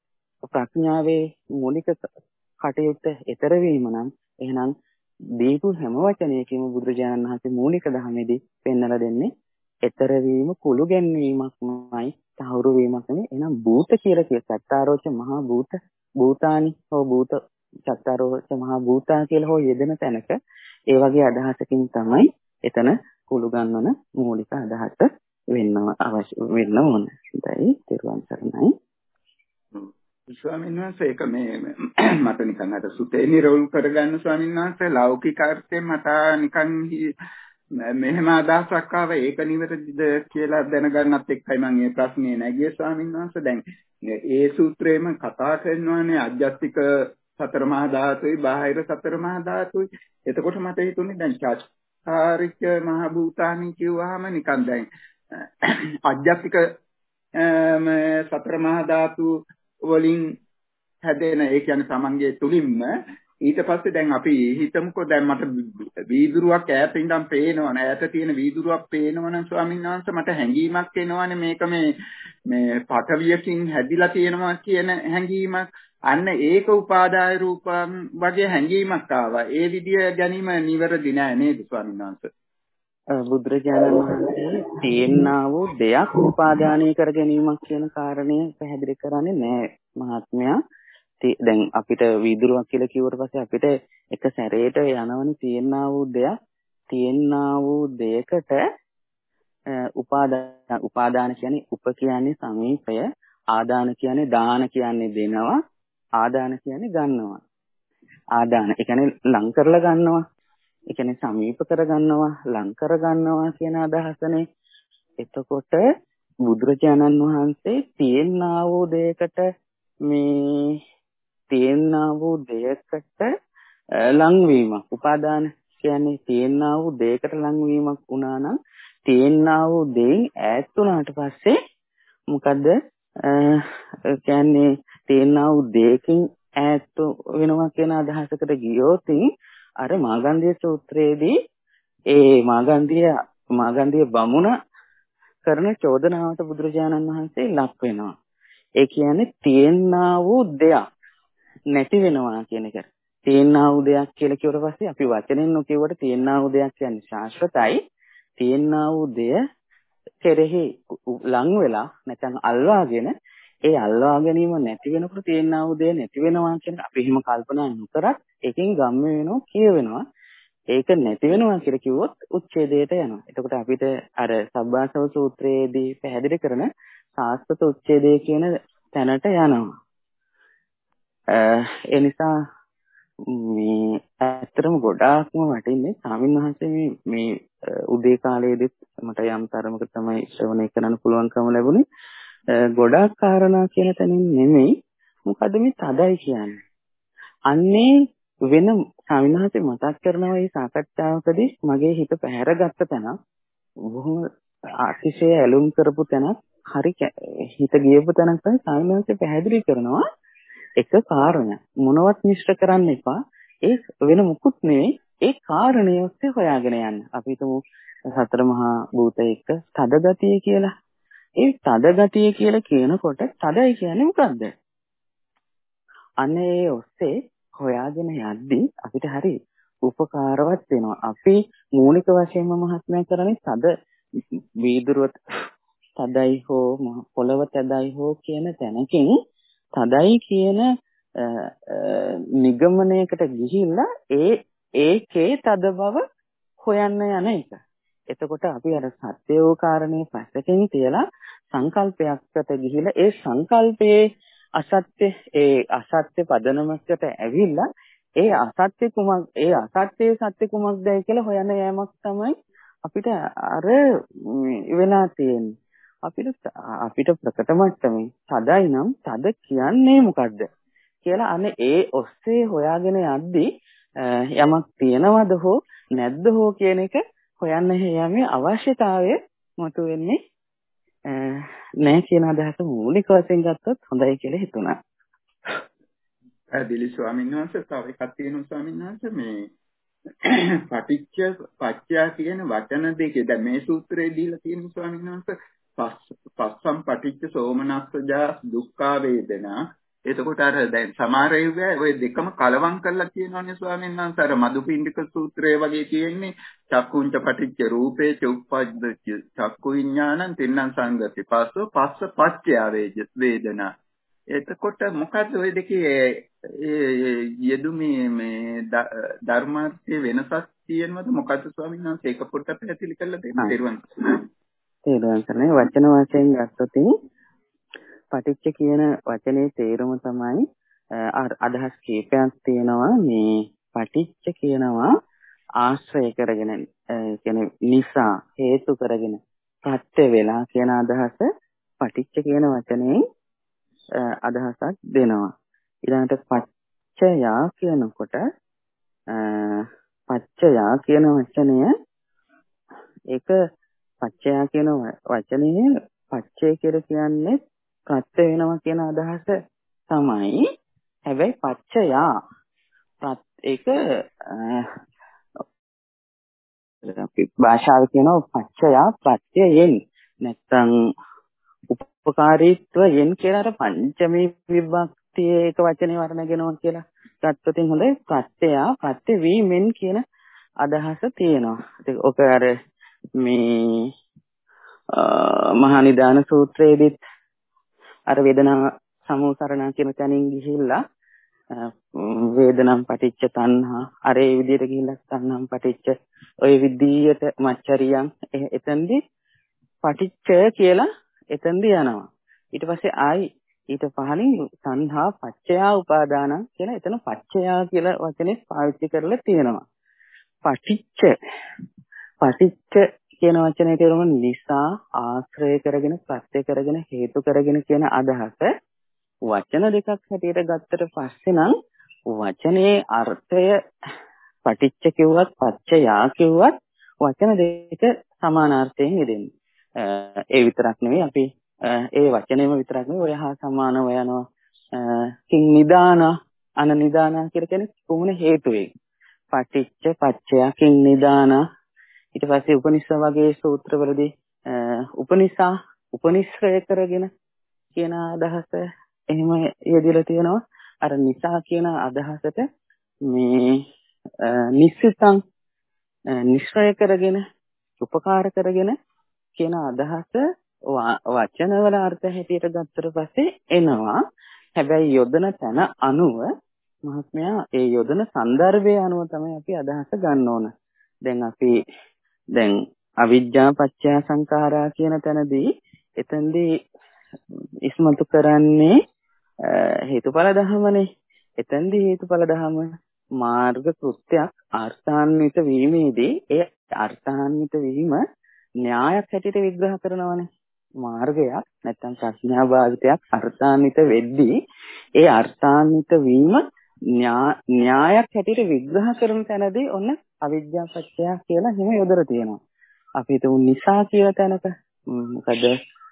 ප්‍රඥාවේ මූලික කටයුත්ත ඊතර වීම නම් එහෙනම් දීපු හැම වචනයකින්ම බුදුරජාණන් වහන්සේ මූලික ධර්මයේදී පෙන්වලා දෙන්නේ ඊතර වීම කුළු ගැන්වීමක්මයි තහවුරු වීමක් නෙවෙයි. එහෙනම් භූත කියලා කිය සත්තාරෝච මහා භූත භූතානි හෝ භූත සත්තාරෝච මහා භූතා කියලා හෝ යෙදෙන තැනක ඒ වගේ අදහසකින් තමයි එතන කුළු ගන්නවන මූලික අදහස වෙන්නව අවශ්‍ය වෙන්න ඕන. ඒයි තිරුවන් සරණයි. ස්වාමීන් වහන්සේ ඒක මේ මට නිකන් අර සුතේ නිරවුල් කරගන්න ස්වාමීන් වහන්සේ ලෞකික අර්ථයෙන් මට නිකන් මෙහෙම අදහසක් ආව ඒක නිවැරදිද කියලා දැනගන්නත් එක්කයි මම මේ ප්‍රශ්නේ නැගියේ ස්වාමීන් වහන්සේ. දැන් ඒ සූත්‍රයේම කතා කරනවානේ අධ්‍යාත්මික සතර මහා ධාතුයි බාහිර සතර මහා ධාතුයි. එතකොට මට හිතුනේ දැන් චාරික මහ භූතානි කිව්වහම නිකන් දැන් අධ්‍යාත්මික සතර මහා ධාතු වලින් හැදෙන ඒ කියන්නේ තමන්ගේ තුලින්ම ඊට පස්සේ දැන් අපි හිතමුකෝ දැන් මට වීදුරුවක් ඈත ඉඳන් පේනවනේ ඈත තියෙන වීදුරුවක් පේනවනම් ස්වාමීන් වහන්සේ මට හැඟීමක් එනවනේ මේක මේ මේ පටවියකින් හැදිලා තියෙනවා කියන හැඟීමක් අන්න ඒක උපාදාය රූපම් වගේ හැඟීමක් ආවා ඒ විදිය ගැනීම නිවැරදි නෑ නේද ස්වාමීන් වහන්සේ බුදුරජාණන් වහන්සේ තියෙනා වූ දෙයක් උපාදානය කර ගැනීමක් කියන කාරණය පැහැදිලි කරන්නේ නෑ මහත්මයා. දැන් අපිට වීදුරුවක් කියලා කිව්වට පස්සේ අපිට එක සැරේට යනවනේ තියෙනා වූ දෙයක් තියෙනා වූ දෙයකට උපාදාන උපාදාන කියන්නේ උප කියන්නේ සමීපය, ආදාන කියන්නේ දාන කියන්නේ දෙනවා, ආදාන කියන්නේ ගන්නවා. ආදාන ඒ කියන්නේ ලං කරලා ගන්නවා. ඒ කියන්නේ සමීප කර ගන්නවා, ලං කර ගන්නවා කියන අදහසනේ. එතකොට බුදුරජාණන් වහන්සේ තියෙනා වූ දෙයකට මේ තියෙනා වූ දෙයකට ලංවීමක් උපාදාන කියන්නේ තියෙනා වූ දෙයකට ලංවීමක් වුණා නම් තියෙනා වූ දෙයින් ඈත් වුණාට පස්සේ මොකද කියන්නේ තියෙනා වූ දෙයකින් ඈත් වෙනවා කියන අදහසකට ගියොත් අර මාගන්ධිය සූත්‍රයේදී ඒ මාගන්ධිය මාගන්ධිය බමුණ කරන චෝදනාවට බුදුරජාණන් වහන්සේ ලක් වෙනවා. ඒ කියන්නේ තියෙනා වූ දෙයක් නැති වෙනවා කියන එක. තියෙනා වූ දෙයක් කියලා කිව්වට පස්සේ අපි වචනෙන් නොකියුවට තියෙනා වූ දෙයක් කියන්නේ ශාශ්වතයි. තියෙනා වූ දෙය කෙරෙහි ලං වෙලා නැත්නම් අල්වාගෙන ඒ අල්වා ගැනීම නැති වෙනකොට තියෙනා වූ දෙය නැති වෙනවා කියන අපි එහෙම කල්පනා නොකරත් එකකින් ගම්ම වෙනවා කියවෙනවා. ඒක නැති වෙනවා කියලා කිව්වොත් උච්ඡේදයට යනවා. එතකොට අපිට අර සබ්බාසව සූත්‍රයේදී පැහැදිලි කරන සාස්වත උච්ඡේදය කියන තැනට යනවා. ඒ නිසා මේ ඇත්තටම ගොඩාක්ම වටින්නේ ස්වාමීන් වහන්සේ මේ මේ උදේ කාලයේදී මට යම් තරමකට තමයි ශ්‍රවණය කරන්න පුළුවන්කම ලැබුණේ. ගොඩාක් කාරණා කියන තැනින් නෙමෙයි මොකද මේ තදයි කියන්නේ. අන්නේ වෙන ස්වාමීන් වහන්සේ මතක් කරනවා මේ සාකච්ඡාවකදී මගේ හිත පැහැරගත්ත තැනක් බොහොම අතිශය ඇලුම් කරපු තැනක් හරි හිත ගියපු තැනක් තමයි ස්වාමීන් වහන්සේ පැහැදිලි කරනවා. එක කාරණයක් මොනවත් මිශ්‍ර කරන්න එපා. ඒ වෙන මුකුත් නෙවෙයි. ඒ කාරණය ඔස්සේ හොයාගෙන යන්න. අපි හිතමු සතර මහා භූත එක්ක තද ගතිය කියලා. ඒ තද ගතිය කියලා කියනකොට තදයි කියන්නේ මොකද්ද? අනේ ඔස්සේ හොයාගෙන යද්දී අපිට හරි උපකාරවත් වෙනවා. අපි මූලික වශයෙන්ම මහත්මයා කරන්නේ තද වීදුරුව තදයි හෝ පොළව තදයි හෝ කියන තැනකින් තදයි කියන නිගමනයකට ගිහිල්ලා ඒ ඒකේ තද බව හොයන්න යන එක. එතකොට අපි අර සත්‍ය වූ කාරණේ පස්සකින් තියලා සංකල්පයකට ගිහිල්ලා ඒ සංකල්පයේ අසත්‍ය ඒ අසත්‍ය පදනමකට ඇවිල්ලා ඒ අසත්‍ය කුමක් ඒ අසත්‍යයේ සත්‍ය කුමක්දයි කියලා හොයන යෑමක් තමයි අපිට අර වෙලා තියෙන්නේ. අපිට අපිට ප්‍රකට මට්ටමේ තදයි නම් තද කියන්නේ මොකද්ද කියලා අනේ ඒ ඔස්සේ හොයාගෙන යද්දී යමක් තියනවද හෝ නැද්ද හෝ කියන එක හොයන්න යෑමේ අවශ්‍යතාවය මතුවෙන්නේ නැහැ කියන අදහස මූලික වශයෙන් ගත්තොත් හොඳයි කියලා හිතුණා. ඇදිලි ස්වාමීන් වහන්සේ තව එකක් තියෙනවා ස්වාමීන් වහන්සේ මේ පටිච්ච පච්චය කියන වචන දෙකේ දැන් මේ සූත්‍රයේ දීලා තියෙන ස්වාමීන් වහන්සේ පස්සම් පටිච්ච සෝමනස්සජා දුක්ඛ වේදනා. එතකොට අර දැන් සමහර ඒවා ඔය දෙකම කලවම් කරලා තියෙනවානේ ස්වාමීන් වහන්සේ. අර මදුපිණ්ඩික සූත්‍රයේ වගේ තියෙන්නේ චක්කුංච පටිච්ච රූපේ චුප්පද්ද චක්කු විඥානං තින්නම් සංගති පස්සෝ පස්ස පච්චය වේදනා. එතකොට මොකද්ද ඔය දෙකේ යෙදුමේ මේ ධර්මාර්ථයේ වෙනසක් තියෙනවද මොකද්ද ස්වාමීන් වහන්සේ? ඒක පොඩ්ඩක් පැහැදිලි කරලා දෙන්න. තේරුවන් තේරුවන් කරන්නේ වචන වශයෙන් ගත්තොත් පටිච්ච කියන වචනේ තේරුම තමයි අදහස් කීපයක් තියෙනවා. මේ පටිච්ච කියනවා ආශ්‍රය කරගෙන කියන්නේ නිසා හේතු කරගෙන පත්‍ය වෙලා කියන අදහස පටිච්ච කියන වචනේ අදහසක් දෙනවා. ඊළඟට පච්චයා කියනකොට පච්චයා කියන වචනය ඒක පච්චයා කියන වචනේ පච්චය කියලා කියන්නේ ප්‍රත්‍ය වෙනවා කියන අදහස තමයි. හැබැයි පච්චයා ඒක අපි භාෂාවේ කියනවා පච්චයා ප්‍රත්‍යයෙන් නැත්නම් උපකාරීත්වයෙන් කියලා අර පංචමී විභක්තියේ එක වචනේ වර්ණගෙනවා කියලා ගත්තොත් හොඳයි. ප්‍රත්‍යයා ප්‍රත්‍ය වීමෙන් කියන අදහස තියෙනවා. ඒක ඔක අර මේ මහා නිදාන සූත්‍රයේදීත් අර වේදනා සමුසරණ කියන තැනින් ගිහිල්ලා වේදනම් පටිච්ච තණ්හා අර ඒ විදිහට ගිහිල්ලා තණ්හම් පටිච්ච ඔය විදිහට මච්චරියන් එතෙන්දී පටිච්චය කියලා එතෙන්දී යනවා. ඊට පස්සේ ආයි ඊට පහලින් තණ්හා පච්චයා උපාදාන කියලා එතන පච්චයා කියලා වචනේ පාවිච්චි කරලා තියෙනවා. පටිච්ච පටිච්ච කියන වචනේ තේරුම නිසා ආශ්‍රය කරගෙන ප්‍රත්‍ය කරගෙන හේතු කරගෙන කියන අදහස වචන දෙකක් හැටියට ගත්තට පස්සේ නම් වචනේ අර්ථය පටිච්ච කිව්වත් පච්චයා කිව්වත් වචන දෙක සමානාර්ථයෙන් යෙදෙන්නේ. ඒ විතරක් නෙවෙයි අපි ඒ වචනේම විතරක් නෙවෙයි ඔය හා සමානව යනවා. කිං නිදාන අන නිදාන කියලා කියන්නේ කොමුණ හේතුවේ. පටිච්ච පච්චය කිං නිදාන ඊට පස්සේ උපනිෂ වගේ සූත්‍රවලදී උපනිෂා උපනිශ්‍රය කරගෙන කියන අදහස එහෙම යෙදලා තියෙනවා. අර නිසා කියන අදහසට මේ නිස්සිතං නිශ්‍රය කරගෙන උපකාර කරගෙන කියන අදහස වචනවල අර්ථ හැටියට ගත්තට පස්සේ එනවා. හැබැයි යොදන තැන අනුව මහත්මයා ඒ යොදන સંદર્ભය අනුව තමයි අපි අදහස ගන්න ඕන. දැන් අපි දැන් අවිජ්ජා පත්‍ය සංඛාරා කියන තැනදී එතෙන්දී ඉස්මතු කරන්නේ හේතුඵල ධමනේ. එතෙන්දී හේතුඵල ධම මාර්ග කෘත්‍යයක් අර්ථාන්විත වීමේදී ඒ අර්ථාන්විත වීම න්‍යායක් හැටියට විග්‍රහ කරනවානේ. මාර්ගයක් නැත්නම් ප්‍රඥා භාවිතයක් අර්ථාන්විත වෙද්දී ඒ අර්ථාන්විත වීම න්‍යායක් හැටියට විග්‍රහ කරන තැනදී ඔන්න අවිද්‍යා පත්‍ය කියලා හිම යොදලා තියෙනවා. අපි හිතමු නිසා කියලා තැනක මොකද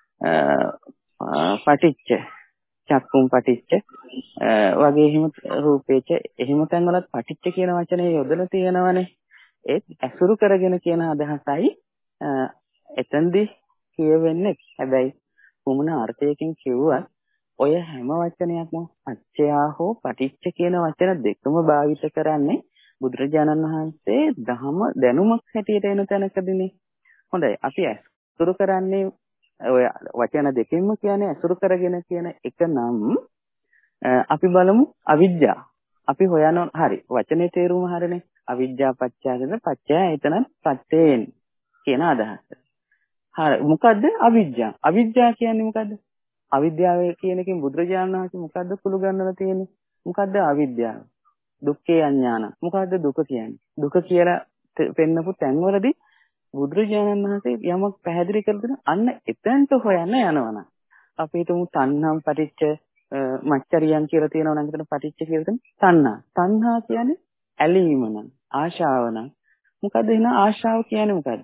පටිච්ච චක්කුම් පටිච්ච වගේ හිම රූපේච එහෙම තැන්වලත් පටිච්ච කියන වචනේ යොදලා තියෙනවනේ. ඒත් ඇසුරු කරගෙන කියන අදහසයි එතෙන්දී කියවෙන්නේ. හැබැයි කුමන අර්ථයකින් කිව්වත් ඔය හැම වචනයක්ම පච්චයා හෝ පටිච්ච කියන වචන දෙකම භාවිත කරන්නේ බුදුරජාණන් වහන්සේ ධම දැනුමක් හැටියට එන තැනකදීනේ. හොඳයි අපි ඇසුරු කරන්නේ ඔය වචන දෙකෙන්ම කියන්නේ ඇසුරු කරගෙන කියන එක නම් අපි බලමු අවිද්‍යාව. අපි හොයන හරි වචනේ තේරුම හරිනේ. අවිද්‍යා පත්‍යාගෙන පත්‍ය එතන පත්තේන් කියන අදහස. හරි මොකද්ද අවිද්‍යාව? අවිද්‍යාව කියන්නේ මොකද්ද? අවිද්‍යාව කියන එකෙන් බුදුරජාණන් වහන්සේ මොකද්ද කුළු ගන්නලා තියෙන්නේ? මොකද්ද අවිද්‍යාව? දුක්ඛේ අඥාන. මොකද්ද දුක කියන්නේ? දුක කියලා පෙන්නපු තැන්වලදී බුදුරජාණන් වහන්සේ යමක් පැහැදිලි කර දෙන අන්න එතනට හොයන්න යනවනම් අපි හිතමු තණ්හම් පටිච්ච මච්චරියන් කියලා තියෙනවා නම් එතන පටිච්ච කියලා තියෙන තණ්හා. තණ්හා කියන්නේ ඇලීම නම් ආශාව නම් මොකද්ද එහෙනම් ආශාව කියන්නේ මොකද්ද?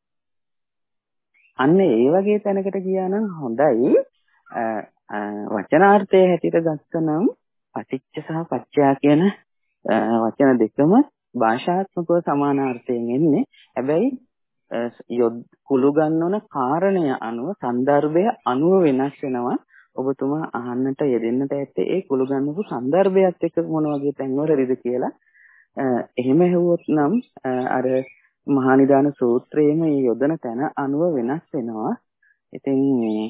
අන්න ඒ වගේ තැනකට ගියා නම් හොඳයි. වචනාර්ථයේ හැටියට ගත්තනම් පටිච්ච සහ පච්චයා කියන වචන දෙකම භාෂාත්මකව සමානාර්ථයෙන් එන්නේ. හැබැයි කුළු ගන්නවන කාරණය අනුව સંદર્ભය අනුව වෙනස් වෙනවා. ඔබතුමා අහන්නට යෙදෙන්නට ඇත්තේ ඒ කුළු ගන්නපු સંદર્ભයත් එක්ක මොන වගේ තැන්වලද කියලා. එහෙම හෙව්වොත් නම් අර මහා නිදාන සූත්‍රයේම මේ යොදන තැන අනුව වෙනස් වෙනවා. ඉතින් මේ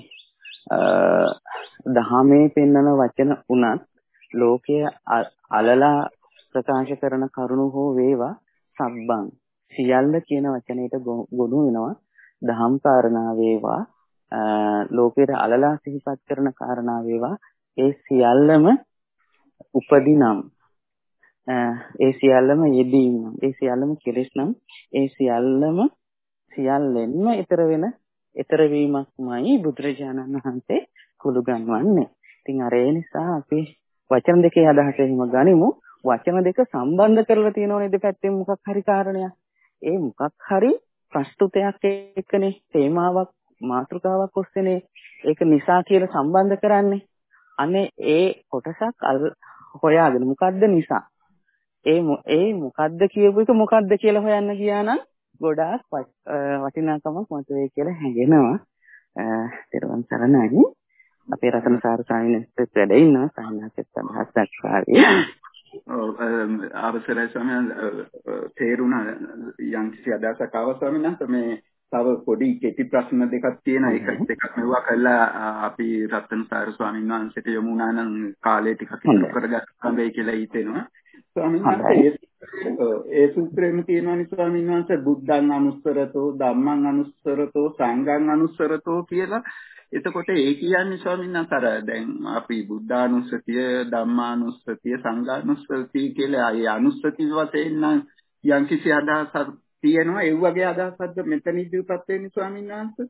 දහමේ පෙන්වන වචන උනත් ලෝකයේ අලලා ප්‍රකාශ කරන කරුණු හෝ වේවා සබ්බං සියල්ල කියන වචනයට ගොනු වෙනවා. දහම් කාරණා වේවා ලෝකයට අලලා සිහිපත් කරන කාරණා වේවා. ඒ සියල්ලම උපදිනම් ඒ සියල්ලම යෙදීම් ඒ සියල්ලම කෙලෙස් නම් ඒ සියල්ලම සියල්ලෙන්ම ඊතර වෙන ඊතර වීමක්මයි බුදුරජාණන් වහන්සේ කුළු ගන්වන්නේ. ඉතින් අර ඒ නිසා අපි වචන දෙකේ අදහස එහෙම ගනිමු. වචන දෙක සම්බන්ධ කරලා තියෙනවනේ දෙපැත්තෙන් මොකක් හරි කාරණයක්. ඒ මොකක් හරි ප්‍රස්තුතයක් එක්කනේ තේමාවක් මාතෘකාවක් ඔස්සේනේ ඒක නිසා කියලා සම්බන්ධ කරන්නේ. අනේ ඒ කොටසක් හොයාගෙන මොකද්ද නිසා? ඒ ඒ මොකද්ද කියපු එක මොකද්ද කියලා හොයන්න ගියා නම් ගොඩාක් වටිනාකමක් මතුවේ කියලා හැඟෙනවා. ඊට සරණයි. අපේ රතන සාර සාහිණියත් වැඩ ඉන්නවා. සාහිණියත් අදහස් දක්වාවේ. ඔව් අවසරයි ස්වාමීන් තේරුණා යම් කිසි අදහසක් ආවා ස්වාමීන් වහන්සේ. මේ තව පොඩි කෙටි ප්‍රශ්න දෙකක් තියෙනවා. එක දෙකක් මෙවුවා කළා අපි රතන සාර ස්වාමීන් වහන්සේට යමු වුණා නම් කාලය ටිකක් ඉතුරු කරගන්න වෙයි කියලා හිතෙනවා. ස්වාමීන් වහන්සේ ඒ සූත්‍රෙම තියෙනවානේ ස්වාමීන් වහන්සේ බුද්ධං අනුස්සරතෝ ධම්මං අනුස්සරතෝ සංඝං අනුස්සරතෝ කියලා. එතකොට ඒ කියන්නේ ස්වාමීන් වහන්සේ දැන් අපි බුද්ධානුස්සතිය ධම්මානුස්සතිය සංඝානුස්සතිය කියලා ඒ අනුස්සති වශයෙන් නම් යම්කිසි අදහසක් තියෙනවා. ඒ වගේ අදහසක්ද මෙතන ඉදිරිපත් වෙන්නේ ස්වාමීන් වහන්සේ?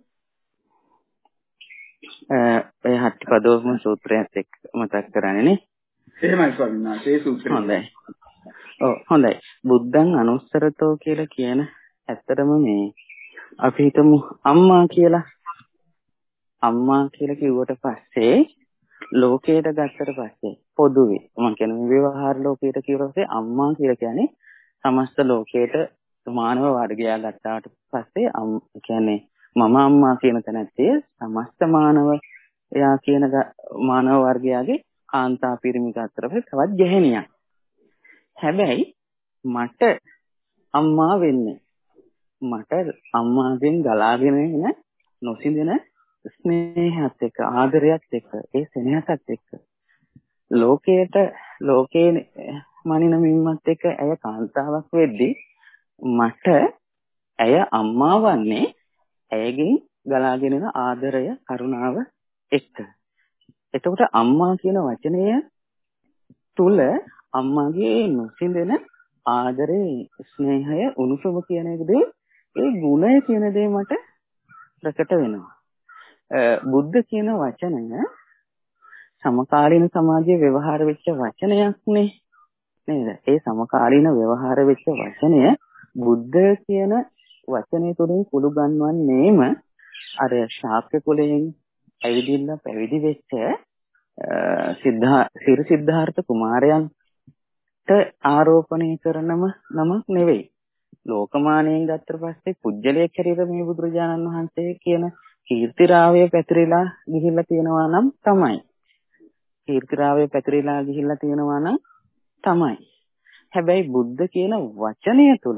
ඒ හත්පදෝම සූත්‍රයත් එක්ක මතක් කරන්නේ නේ. එහෙමයි ස්වාමීන් වහන්සේ. ඒ සූත්‍රය හොඳයි. ඔව් හොඳයි. බුද්ධං අනුස්සරතෝ කියලා කියන ඇත්තටම මේ අපි හිතමු අම්මා කියලා. අම්මා කියලා කිව්වට පස්සේ ලෝකයට ගත්තට පස්සේ පොදුවේ මම කියන්නේ ව්‍යවහාර ලෝකයට කියනකොට අම්මා කියලා කියන්නේ සමස්ත ලෝකයට මානව වර්ගය ගත්තාට පස්සේ කියන්නේ මම අම්මා කියන තැනත්තේ සමස්ත මානව එයා කියන මානව වර්ගයාගේ කාන්තා පිරිමි අතර තවත් ගැහෙනියක්. හැබැයි මට අම්මා වෙන්නේ මට අම්මාගෙන් ගලාගෙන එන නොසිඳෙන ස්නේහයත් එක්ක ආදරයත් එක්ක ඒ සෙනෙහසත් එක්ක ලෝකයට ලෝකේ මනින මිම්මත් එක්ක ඇය කාන්තාවක් වෙද්දී මට ඇය අම්මා වන්නේ ඇයගෙන් ගලාගෙන එන ආදරය කරුණාව එක්ක. එතකොට අම්මා කියන වචනය තුල අම්මාගේ නොසිඳෙන ආදරේ ස්නේහය උණුසුම කියන එකදී ඒ ගුණය කියන දේ මට ප්‍රකට වෙනවා. බුද්ධ කියන වචනය සමකාලීන සමාජයේ ව්‍යවහාර වෙච්ච වචනයක් නේ නේද? ඒ සමකාලීන ව්‍යවහාර වෙච්ච වචනය බුද්ධ කියන වචනය තුළින් කුළු ගන්වන්නේම අර ශාක්‍ය කුලයෙන් ඇවිදින්න පැවිදි වෙච්ච සිද්ධා සිර සිද්ධාර්ථ කුමාරයන්ට ආරෝපණය කරනම නමක් නෙවෙයි. ලෝකමානයෙන් ගත්තට පස්සේ කුජලයක් හැටියට මේ බුදුරජාණන් වහන්සේ කියන කීර්තිරාවය පැතිරිලා ගිහිල්ලා තියෙනවා නම් තමයි. කීර්තිරාවය පැතිරිලා ගිහිල්ලා තියෙනවා නම් තමයි. හැබැයි බුද්ධ කියන වචනය තුළ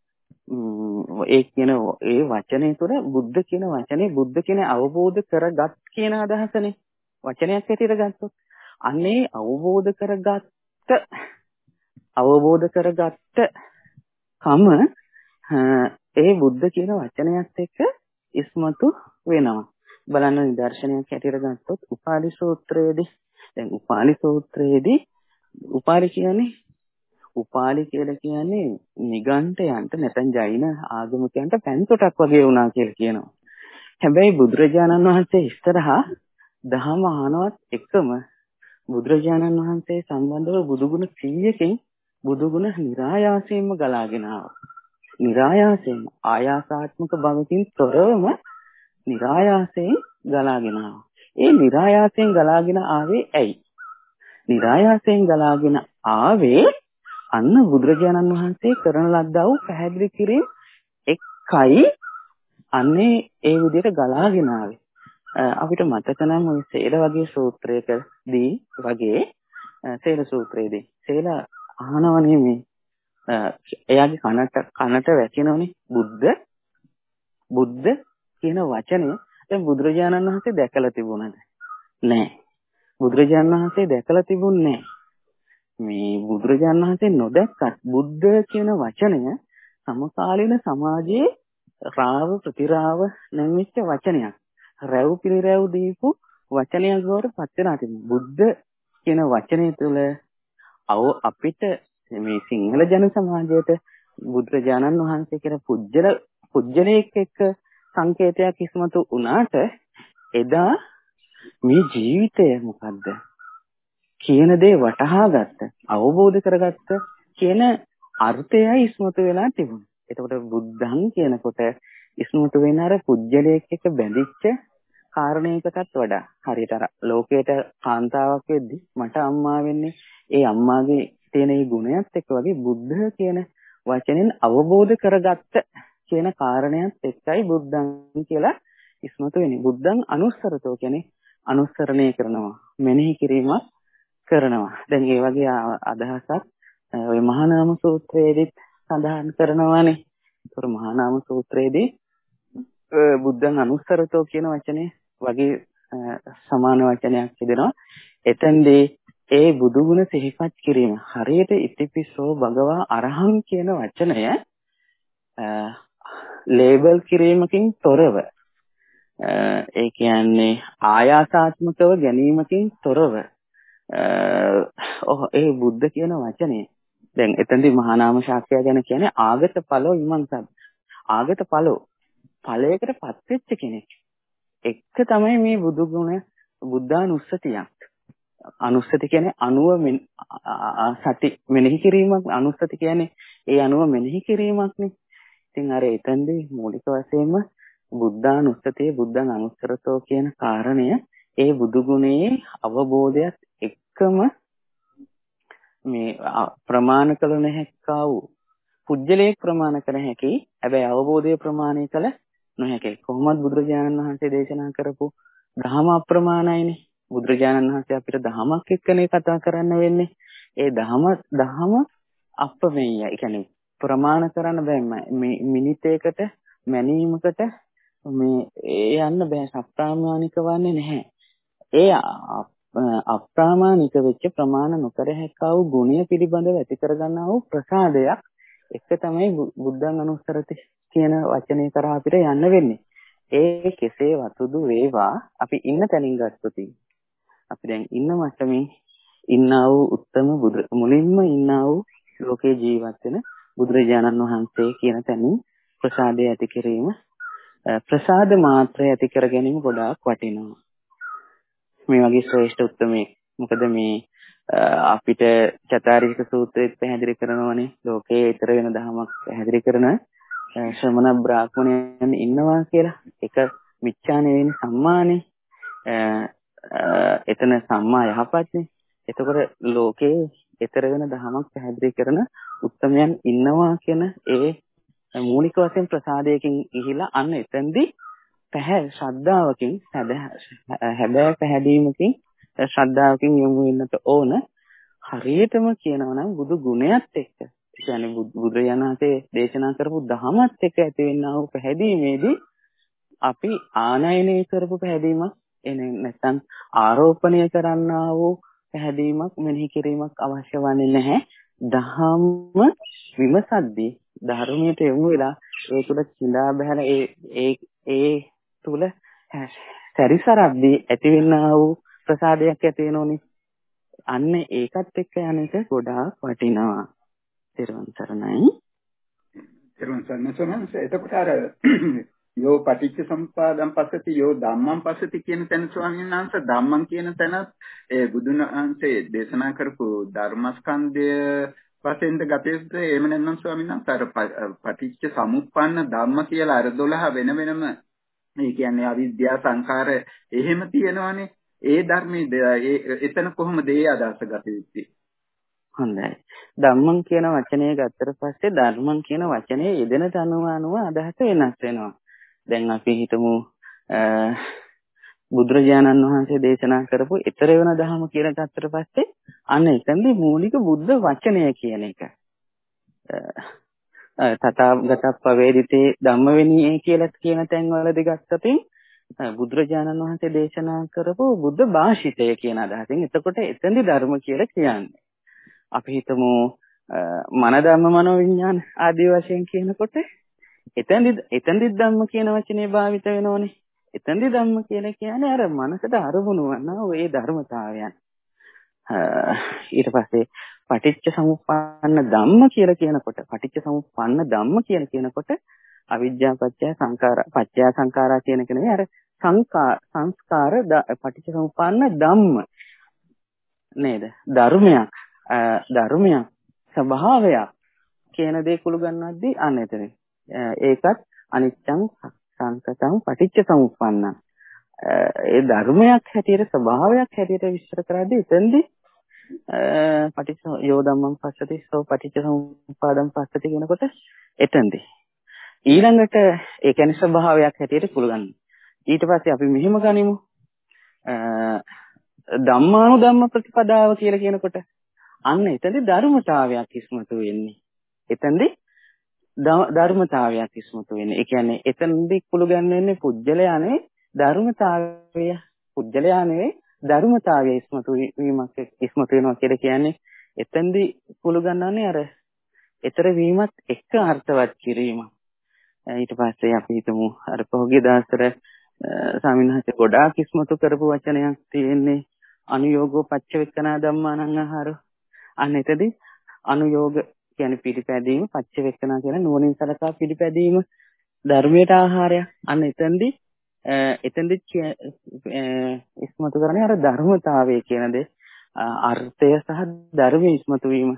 ඒ කියන ඒ වචනය තුළ බුද්ධ කියන වචනේ බුද්ධ කියන අවබෝධ කරගත් කියන අදහසනේ. වචනයක් හැටියට ගත්තොත් අන්නේ අවබෝධ කරගත්ත අවබෝධ කරගත්ත කම ඒ බුද්ධ කියන වචනයත් එක්ක ඉස්මතු වෙනවා. බලන්න නිදර්ශනයක් හැටියට ගත්තොත් උපාලි සූත්‍රයේදී දැන් උපාලි සූත්‍රයේදී උපාලි කියන්නේ උපාලි කියලා කියන්නේ නිගණ්ඨයන්ට නැත්නම් ජෛන ආගමිකයන්ට පැන්තොටක් වගේ වුණා කියලා කියනවා. හැබැයි බුදුරජාණන් වහන්සේ ඉස්සරහා දහම අහනවත් එකම බුදුරජාණන් වහන්සේ සම්බන්ධව බුදුගුණ කීයකින් බුදුගුණ નિરાයාසයෙන්ම ගලාගෙන ආවා. નિરાයාසයෙන් ආයාසාත්මක භවකින් තොරවම નિરાයාසයෙන් ගලාගෙන ආවා. ඒ નિરાයාසයෙන් ගලාගෙන ආවේ ඇයි? નિરાයාසයෙන් ගලාගෙන ආවේ අන්න බුදුරජාණන් වහන්සේ කරන ලද්දා වූ පැහැදිලි කිරීම එකයි අන්නේ ඒ විදිහට ගලාගෙන ආවේ. අපිට මතක නම් ඔය සේල වගේ සූත්‍රයකදී වගේ සේල සූත්‍රයේදී සේල අහනවනේ මේ එයාගේ කනට කනට වැටෙනවනේ බුද්ධ බුද්ධ කියන වචනය දැන් බුදුරජාණන් වහන්සේ දැකලා තිබුණාද? නෑ. බුදුරජාණන් වහන්සේ දැකලා තිබුණේ නෑ. මේ බුදුරජාණන් වහන්සේ නොදැක්කත් බුද්ධ කියන වචනය සමකාලීන සමාජයේ රාව ප්‍රතිරාව නැමිච්ච වචනයක්. රැව් පිළිරැව් දීපු වචනයක් බවට පත් වෙනවා තිබුණා. බුද්ධ කියන වචනය තුළ අව අපිට මේ සිංහල ජන සමාජයට බුදුරජාණන් වහන්සේ කියන පුජ්‍යල පුජ්‍යලයක එක්ක සංකේතයක් ඉස්මතු වුණාට එදා මේ ජීවිතය මොකද්ද කියන දේ වටහා ගත්ත අවබෝධ කරගත්ත කියන අර්ථයයි ඉස්මතු වෙලා තිබුණා. එතකොට බුද්ධං කියනකොට ඉස්මතු වෙන අර පුජ්‍යලයක එක්ක බැඳිච්ච කාරණයකටත් වඩා හරියට අර ලෝකයට කාන්තාවක් වෙද්දි මට අම්මා වෙන්නේ ඒ අම්මාගේ තියෙන ඒ ගුණයත් එක්ක වගේ බුද්ධ කියන වචනෙන් අවබෝධ කරගත්ත කියන කාරණයත් එක්කයි බුද්ධං කියලා ඉස්මතු වෙන්නේ. බුද්ධං අනුස්සරතෝ කියන්නේ අනුස්සරණය කරනවා, මෙනෙහි කිරීමක් කරනවා. දැන් ඒ වගේ අදහසක් ඔය මහා නාම සූත්‍රයේදීත් සඳහන් කරනවානේ. ඒතර මහා නාම සූත්‍රයේදී බුද්ධං අනුස්සරතෝ කියන වචනේ වගේ සමාන වචනයක් තිබෙනවා. එතෙන්දී ඒ බුදු ගුණ සිහිපත් කිරීම හරියට ඉතිපිසෝ භගවා අරහං කියන වචනය ලේබල් කිරීමකින් තොරව ඒ කියන්නේ ආයාසාත්මකව ගැනීමකින් තොරව ඒ බුද්ධ කියන වචනේ දැන් එතෙන්දී මහා නාම ශාක්‍යය ගැන කියන්නේ ආගත ඵලෝ ඉමන්සත් ආගත ඵලෝ ඵලයකට පත් වෙච්ච කෙනෙක් එක්ක තමයි මේ බුදු ගුණ බුද්ධානුස්සතියක්. අනුස්සති කියන්නේ අනුව සති මෙනෙහි කිරීමක්. අනුස්සති කියන්නේ ඒ අනුව මෙනෙහි කිරීමක්නේ. ඉතින් අර එතෙන්දී මූලික වශයෙන්ම බුද්ධානුස්සතිය බුද්ධං අනුස්සරතෝ කියන කාරණය ඒ බුදු ගුණයේ අවබෝධයත් එක්කම මේ ප්‍රමාණ කළ නොහැක්කා වූ පුජ්‍යලයේ ප්‍රමාණ කළ හැකි හැබැයි අවබෝධය ප්‍රමාණය කළ නොහැකි. කොහොමද බුදුරජාණන් වහන්සේ දේශනා කරපු ධහම අප්‍රමාණයිනේ. බුදුරජාණන් වහන්සේ අපිට ධහමක් එක්කනේ කතා කරන්න වෙන්නේ. ඒ ධහම ධහම අප්‍රමේයයි. ඒ කියන්නේ ප්‍රමාණ කරන්න බෑ. මේ මිනිතයකට මැනීමකට මේ යන්න බෑ. සප්‍රාමාණික වන්නේ නැහැ. ඒ අප්‍රාමාණික වෙච්ච ප්‍රමාණ නොකර හැක්කා වූ ගුණය පිළිබඳව ඇති කරගන්නා වූ ප්‍රසාදයක් එක තමයි බුද්ධං අනුස්සරති කියන වචනේ කරා අපිට යන්න වෙන්නේ. ඒ කෙසේ වතුදු වේවා අපි ඉන්න තැනින් ගත්තොත් අපි දැන් ඉන්න මට්ටමේ ඉන්නා වූ උත්තම බුදු මුලින්ම ඉන්නා වූ ලෝකේ ජීවත් වෙන බුදුරජාණන් වහන්සේ කියන තැනින් ප්‍රසාදය ඇති කිරීම ප්‍රසාද මාත්‍රය ඇති කර ගැනීම ගොඩාක් වටිනවා. මේ වගේ ශ්‍රේෂ්ඨ උත්තමේ මොකද මේ අපිට චතාරික සූත්‍රයේත් පැහැදිලි කරනවානේ ලෝකයේ ඊතර වෙන ධමයක් පැහැදිලි කරන ශ්‍රමණ බ්‍රාහ්මණයන් ඉන්නවා කියලා. ඒක මිච්ඡා නෙවෙයි සම්මානේ. එතන සම්මා යහපත්නේ. එතකොට ලෝකයේ ඊතර වෙන ධමයක් පැහැදිලි කරන උත්තමයන් ඉන්නවා කියන ඒ මූලික වශයෙන් ප්‍රසාදයකින් ගිහිලා අන්න එතෙන්දී පැහැ ශ්‍රද්ධාවකින් හැබෑ පැහැදීමකින් ශ්‍රද්ධාවකින් යොමු වෙන්නට ඕන. හරියටම කියනවා නම් බුදු ගුණයත් එක්ක ඒ කියන්නේ බුදුරජාණන් වහන්සේ දේශනා කරපු ධහමත් එක්ක ඇති වෙනා වූ පැහැදීමේදී අපි ආනයනය කරපු පැහැදීමක් එනේ නැත්නම් ආරෝපණය කරන්නා වූ පැහැදීමක් මෙනෙහි කිරීමක් අවශ්‍ය වන්නේ නැහැ. ධහම විමසද්දී ධර්මයට යොමු වෙලා ඒ තුළ සිඳා බහැලා ඒ ඒ ඒ තුළ සැරිසරද්දී ඇති වෙනා වූ ප්‍රසාදයක් ඇති වෙනෝනේ. අන්න ඒකත් එක්ක යන එක ගොඩාක් වටිනවා. ත්‍රිවන් සරණයි. ත්‍රිවන් සරණයි සෝමංශ. එතකොට අර යෝ පටිච්ච සමුප්පාදං පස්සති යෝ ධම්මං පස්සති කියන තැන ස්වාමීන් වහන්සේ ධම්මං කියන තැනත් ඒ බුදුන් වහන්සේ දේශනා කරපු ධර්මස්කන්ධය වශයෙන්ද ගතේද එහෙම නැත්නම් ස්වාමීන් වහන්සේ අර පටිච්ච සමුප්පන්න ධම්ම කියලා අර දොළහ වෙන වෙනම මේ කියන්නේ අවිද්‍යා සංඛාර එහෙම තියෙනවානේ. ඒ ධර්මයේ එතන කොහොමද ඒ අදහස ගත යුත්තේ? හොඳයි. ධම්මං කියන වචනේ ගත්තට පස්සේ ධර්මං කියන වචනේ යෙදෙන තනුව අනුව අදහස වෙනස් වෙනවා. දැන් අපි හිතමු බුදුරජාණන් වහන්සේ දේශනා කරපු ඊතර වෙන ධර්ම කියලා ගත්තට පස්සේ අන්න එතනදී මූලික බුද්ධ වචනය කියන එක. තථාගතප්පවේදිතේ ධම්මවෙණී කියලා කියන තැන් වලදී ගත්තොතින් බුදුරජාණන් වහන්සේ දේශනා කරපු බුද්ධ භාෂිතය කියන අදහසින් එතකොට එතෙන්දි ධර්ම කියලා කියන්නේ. අපි හිතමු මන ධම්ම මනෝ විඥාන ආදී වශයෙන් කියනකොට එතෙන්දි එතෙන්දි ධම්ම කියන වචනේ භාවිත වෙනෝනේ. එතෙන්දී ධම්ම කියලා කියන්නේ අර මනසට අරමුණු වන ওই ධර්මතාවයන්. ඊට පස්සේ පටිච්ච සමුප්පන්න ධම්ම කියලා කියනකොට පටිච්ච සමුප්පන්න ධම්ම කියලා කියනකොට අවිජ්ජා පත්‍ය සංඛාර පත්‍ය සංඛාරා කියන එක නෙවෙයි අර සංඛාර සංස්කාර පටිච්ච සමුප්පන්න ධම්ම නේද? ධර්මයක් ධර්මයක් ස්වභාවයක් කියන දේ කුළු ගන්නවද්දී අන්න එතන. ඒකත් අනිච්චං සංකතං පටිච්ච සමුප්පන්න. ඒ ධර්මයක් හැටියට ස්වභාවයක් හැටියට විස්තර කරද්දී එතෙන්දී පටිච්ච යෝ ධම්මං පස්සති සෝ පටිච්ච සමුප්පාදං පස්සති කියනකොට එතෙන්දී ඊළඟට ඒ කියන්නේ ස්වභාවයක් හැටියට කුළු ගන්න. ඊට පස්සේ අපි මෙහෙම ගනිමු. ධම්මානුධම්ම ප්‍රතිපදාව කියලා කියනකොට අන්න එතෙන්දී ධර්මතාවයක් ඉස්මතු වෙන්නේ. එතෙන්දී ධර්මතාවයක් ඉස්මතු වෙන්නේ. ඒ කියන්නේ එතෙන්දී කුළු ගන්නන්නේ පුජ්‍යලයානේ ධර්මතාවය පුජ්‍යලයා නෙවෙයි ධර්මතාවය ඉස්මතු වීමක් ඉස්මතු වෙනවා කියලා කියන්නේ එතෙන්දී කුළු ගන්නන්නේ අර ඊතර වීමත් එක්ක අර්ථවත් කිරීම. ඊට පස්සේ අපි හිතමු අර පොහොගේ දාසතර ස්වාමීන් වහන්සේ ගොඩාක් ඉස්මතු කරපු වචනයක් තියෙන්නේ අනුയോഗෝ පච්චවෙක්කනා ධම්මානං ආහාර. අන්න එතෙන්දී අනුയോഗ කියන්නේ පිළිපැදීම, පච්චවෙක්කනා කියන නුවණින් සලකා පිළිපැදීම ධර්මයට ආහාරයක්. අන්න එතෙන්දී එතෙන්දී ඉස්මතු කරන්නේ අර ධර්මතාවය කියන දේ අර්ථය සහ ධර්මයේ ඉස්මතු වීම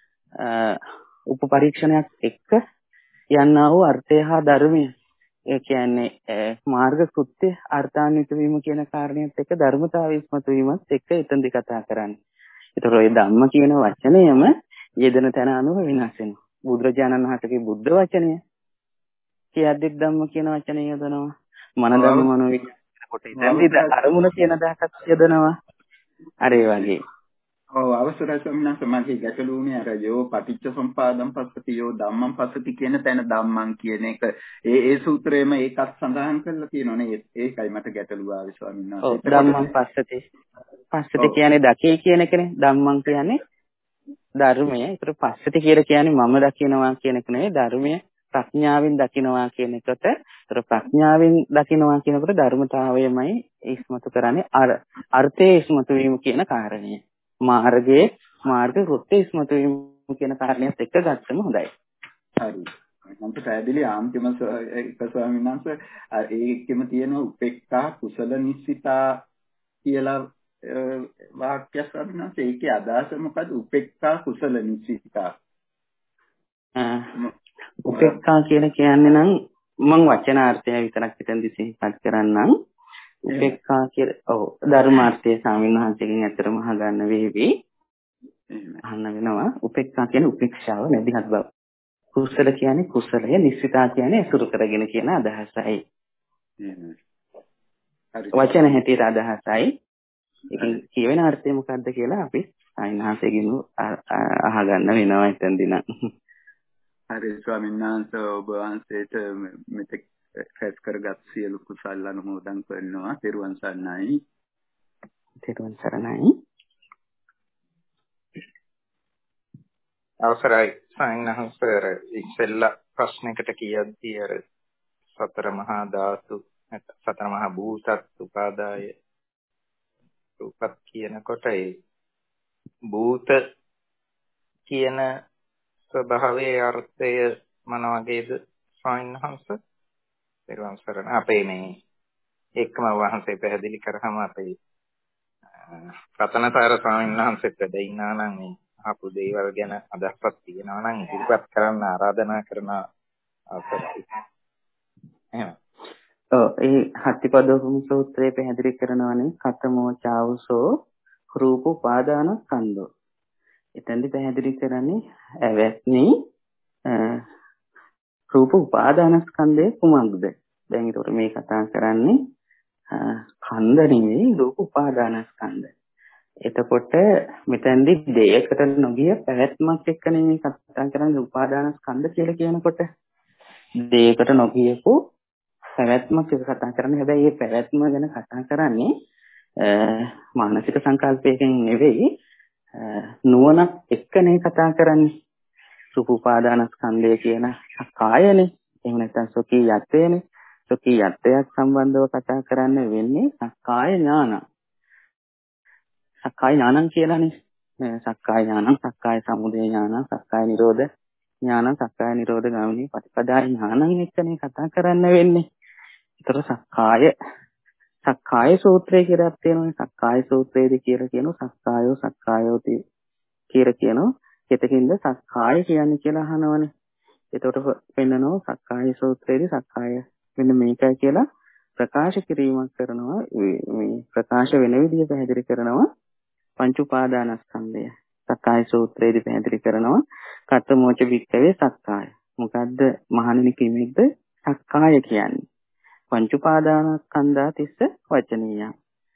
උපපරීක්ෂණයක් එක්ක යන්නා වූ අර්ථය හා ධර්මය ඒ කියන්නේ මාර්ග කෘත්‍ය අර්ථාන්විත වීම කියන කාරණේත් එක්ක ධර්මතාවය ඉස්මතු වීමත් එක්ක එතෙන්දී කතා කරන්නේ. ඒතර ඔය ධම්ම කියන වචනයම යෙදෙන තැන අනුව වෙනස් වෙනවා. බුදුරජාණන් වහන්සේගේ බුද්ධ වචනය කියද්දි ධම්ම කියන වචනය යොදනවා. මන ධම්ම මනෝ විඥානකොට ඉතින්දී අරමුණ කියන දහසක් යොදනවා. අර ඒ වගේ. ඔව් අවසරයි ස්වාමීන් වහන්සේ ගැටලුනේ අර යෝ පටිච්ච සම්පාදම් පස්සති යෝ ධම්මං පස්සති කියන තැන ධම්මං කියන එක ඒ ඒ සූත්‍රයේම ඒකත් සඳහන් කරලා තියෙනවනේ. ඒකයි මට ගැටලුව ආවේ ස්වාමීන් වහන්සේ. ඔව් ධම්මං පස්සති. පස්සති කියන්නේ දකේ කියන එකනේ. ධම්මං කියන්නේ ධර්මය. ඒතර පස්සති කියලා කියන්නේ මම දකිනවා කියන එක නෙවෙයි ධර්මය. ප්‍රඥාවෙන් දකිනවා කියන එකට ඒතර ප්‍රඥාවෙන් දකිනවා කියනකොට ධර්මතාවයමයි ඉස්මතු කරන්නේ අර අර්ථයේ ඉස්මතු වීම කියන කාරණය. මාර්ගයේ මාර්ග කෘත්‍ය ඉස්මතු වීම කියන කාරණේත් එක්ක ගත්තම හොඳයි. හරි. මම පැහැදිලි ආන්තිම එක ස්වාමීන් වහන්සේ ඒකෙම තියෙන උපේක්ඛා කුසල නිස්සිතා කියලා වාක්‍ය ස්වාමීන් වහන්සේ ඒකේ අදහස මොකද? උපේක්ඛා කුසල නිස්සිතා. උපේක්ඛා කියන කියන්නේ නම් මම වචනාර්ථය විතරක් හිතෙන්දි සිහිපත් කරන්නම්. උපේක්ඛා කියලා ඔව් ධර්මාර්ථයේ ස්වාමීන් වහන්සේගෙන් ඇත්තටම අහගන්න වේවි. අහන්න වෙනවා. උපේක්ඛා කියන්නේ උපේක්ෂාව නැදිහත් බව. කුසල කියන්නේ කුසලය, නිස්සිතා කියන්නේ අසුරු කරගෙන කියන අදහසයි. වචන හැටියට අදහසයි. ඒකෙන් කියවෙන අර්ථය මොකක්ද කියලා අපි ස්වාමීන් වහන්සේගෙන් අහගන්න වෙනවා එතෙන්දී නම්. හරි ස්වාමීන් වහන්සේ ඔබ වහන්සේට මෙතෙක් රැස් කරගත් සියලු කුසල් අනුමෝදන් කරනවා. තෙරුවන් සරණයි. තෙරුවන් සරණයි. අවසරයි සායනහසර ඉස්සෙල්ලා ප්‍රශ්නයකට කියද්දී අර සතර මහා ධාතු සතර මහා භූතත් උපාදාය රූපත් කියනකොට ඒ භූත කියන ස්වභාවයේ අර්ථය මොන වගේද සායනහස? තෙරුවන් සරණ. අපේ මේ එක්කම වහන්සේ පැහැදිලි කරාම අපේ රතනතර ස්වාමීන් වහන්සේත් වැඩ ඉන්නා නම් මේ අපු දේවල් ගැන අදහසක් තියෙනවා නම් ඉදිරිපත් කරන්න ආරාධනා කරන අවසරයි. එහෙනම් ඔව් ඒ හත්තිපදෝපම සූත්‍රයේ පැහැදිලි කරනවානේ කතමෝ චාවසෝ රූප උපාදානස්කන්ධෝ. එතෙන්දි පැහැදිලි කරන්නේ ඇවැත්නි රූප උපාදානස්කන්ධය කුමක්ද? දැන් ඒකට මේ කතා කරන්නේ ස්කන්ධ නෙවෙයි රූප උපාදානස්කන්ධ. එතකොට මෙතෙන්දි දෙයකට නොගිය පැවැත්මක් එක්කනේ මේ කතා කරන්නේ උපාදානස්කන්ධ කියලා කියනකොට. දෙයකට නොගියපු පැවැත්මක් එක කතා කරන්නේ. හැබැයි මේ පැවැත්ම ගැන කතා කරන්නේ මානසික සංකල්පයකින් නෙවෙයි නුවණක් එක්කනේ කතා කරන්නේ. රූප උපාදානස්කන්ධය කියන කායනේ. එහෙම නැත්නම් සෝකී යත්තේනේ. සොකීයත්වයක් සම්බන්ධව කතා කරන්න වෙන්නේ සක්කාය ඥාන. සක්කාය ඥානං කියලානේ. සක්කාය ඥානං, සක්කාය සමුදය ඥානං, සක්කාය නිරෝධ ඥානං, සක්කාය නිරෝධ ගාමිනී ප්‍රතිපදාය ඥානං එක්කනේ කතා කරන්න වෙන්නේ. ඒතර සක්කාය සක්කාය සූත්‍රය කියලා තියෙනවා. සක්කාය සූත්‍රයේදී කියලා කියනවා සක්කායෝ සක්කායෝති කියලා කියනවා. එතකින්ද සක්කාය කියන්නේ කියලා අහනවනේ. එතකොට වෙන්නනෝ සක්කාය සූත්‍රයේදී සක්කාය මෙන්න මේකයි කියලා ප්‍රකාශ කිරීමක් කරනවා. මේ ප්‍රකාශ වෙන විදිය පැහැදිලි කරනවා පංච උපාදානස්කන්ධය. සක්කාය සූත්‍රයේදී පැහැදිලි කරනවා කතමෝච වික්කවේ සක්කාය. මොකද්ද මහණෙනි කිමෙක්ද සක්කාය කියන්නේ? පංච උපාදානස්කන්ධා තිස්ස වචනීය.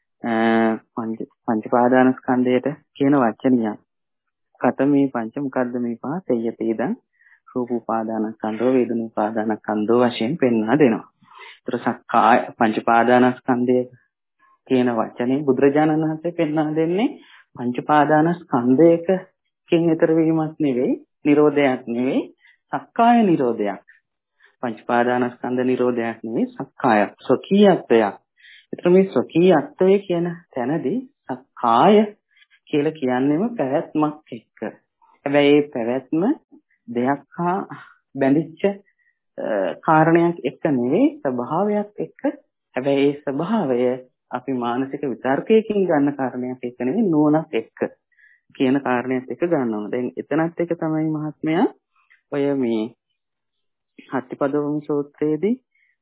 පංච පංච උපාදානස්කන්ධයට කියන වචනිය. කතමේ පංච මොකද්ද මේ පහ තේයතේදන් රූප උපාදානස්කන්ධෝ වේදනා උපාදානස්කන්ධෝ වශයෙන් පෙන්වා දෙනවා. ඒතර සක්කාය පංච උපාදානස්කන්ධය කියන වචනේ බුදුරජාණන් වහන්සේ පෙන්වා දෙන්නේ පංච උපාදානස්කන්ධයකකින් ඊතර වීමක් නෙවෙයි, නිරෝධයක් නෙවෙයි, සක්කාය නිරෝධයක්. පංච උපාදානස්කන්ධ නිරෝධයක් නෙවෙයි, සක්කාය සොකීයත්වයක්. ඒතර මේ සොකීයත්වය කියන තැනදී සක්කාය කියලා කියන්නේම පැවැත්මක් එක්ක. හැබැයි මේ පැවැත්ම දෙයක් හා බැඳිච්ච කාරණයක් එක්ක නෙවෙයි, ස්වභාවයක් එක්ක. හැබැයි ඒ ස්වභාවය අපි මානසික විතර්කයකින් ගන්න කාරණයක් එක්ක නෙවෙයි, නුවණක් එක්ක කියන කාරණයක් එක්ක ගන්නවා. දැන් එතනත් එක තමයි මහත්මයා ඔය මේ හත්තිපදවම සූත්‍රයේදී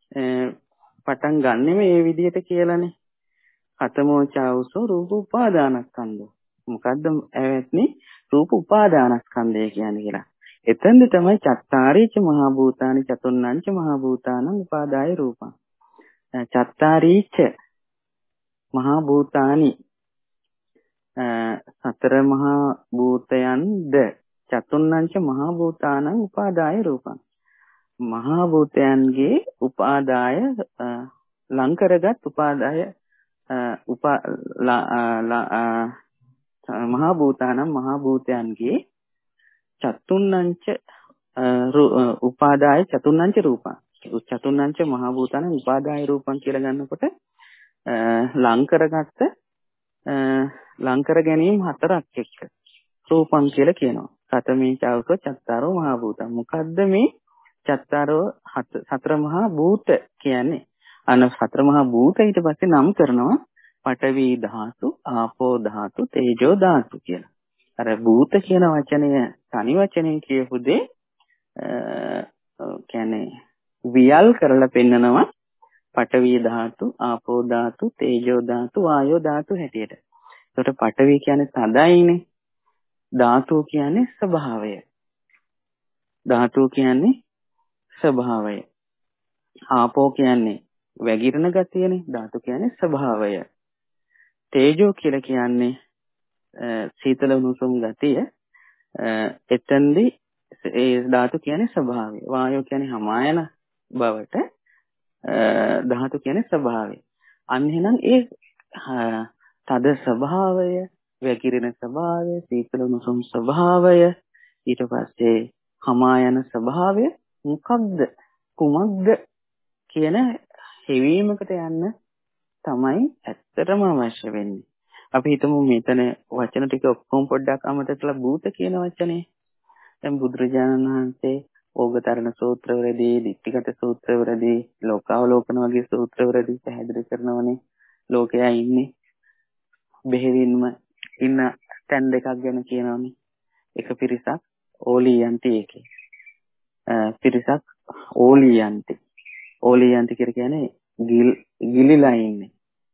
පටන් ගන්නෙ මේ විදිහට කියලානේ. කතමෝචාවුසෝ රූප උපාදානස්කන්ධෝ. මොකද්ද ඇවැත්නි රූප උපාදානස්කන්ධය කියන්නේ කියලා. එතෙන්ද තමයි චත්තාරීච මහා භූතානි චතුන්නංච මහා භූතානං උපාදාය රූපං. චත්තාරීච මහා භූතානි සතර මහා භූතයන්ද චතුන්නංච මහා භූතානං උපාදාය රූපං. මහා භූතයන්ගේ උපාදාය ලං කරගත් උපාදාය උපා මහා භූතානම් මහා භූතයන්ගේ චතුන්නංච උපාදාය චතුන්නංච රූපං. චතුන්නංච මහා භූතානම් උපාදාය රූපං කියලා ගන්නකොට ලං කරගත්ත ලං කර ගැනීම හතරක් එක්ක රූපං කියලා කියනවා. සතමේ චෞක චත්තාරෝ මහා භූතං. මොකද්ද මේ චත්තාරෝ සතර මහා භූත කියන්නේ? අන සතර මහා භූත ඊට පස්සේ නම් කරනවා පඨවි ධාතු, ආපෝ ධාතු, තේජෝ ධාතු කියලා. අර භූත කියන වචනය තනි වචනෙන් කියපු දේ කියන්නේ වියල් කරලා පෙන්නනවා පඨවි ධාතු, ආපෝ ධාතු, තේජෝ ධාතු, වායෝ ධාතු හැටියට. ඒකට පඨවි කියන්නේ සදයිනේ. ධාතු කියන්නේ ස්වභාවය. ධාතු කියන්නේ ස්වභාවය. ආපෝ කියන්නේ වැగిරෙන ගතියනේ. ධාතු කියන්නේ ස්වභාවය. තේජෝ කියලා කියන්නේ සීතල උණුසුම් ගතිය. එතෙන්දී ඒ ධාතු කියන්නේ ස්වභාවය. වායෝ කියන්නේ හමායන බවට ධාතු කියන්නේ ස්වභාවය. අන්න එහෙනම් ඒ තද ස්වභාවය, වැగిරෙන ස්වභාවය, සීතල උණුසුම් ස්වභාවය, ඊට පස්සේ හමායන ස්වභාවය මොකක්ද? කුමක්ද කියන හෙවීමකට යන්න තමයි ඇත්තටම අවශ්‍ය වෙන්නේ. අපි හිතමු මෙතන වචන ටික ඔක්කොම පොඩ්ඩක් අමතක කරලා භූත කියන වචනේ. දැන් බුදුරජාණන් වහන්සේ ඕගතරණ සූත්‍රවලදී, ditthිගත සූත්‍රවලදී, ලෝකාවලෝකන වගේ සූත්‍රවලදී පැහැදිලි කරනවනේ ලෝකයා ඉන්නේ බෙහෙවින්ම ඉන්න තැන් දෙකක් ගැන කියනවනේ. එක පිරිසක් ඕලියන්ති එකේ. පිරිසක් ඕලියන්ති. ඕලියන්ති කියන්නේ ගිලිලා ඉන්නේ.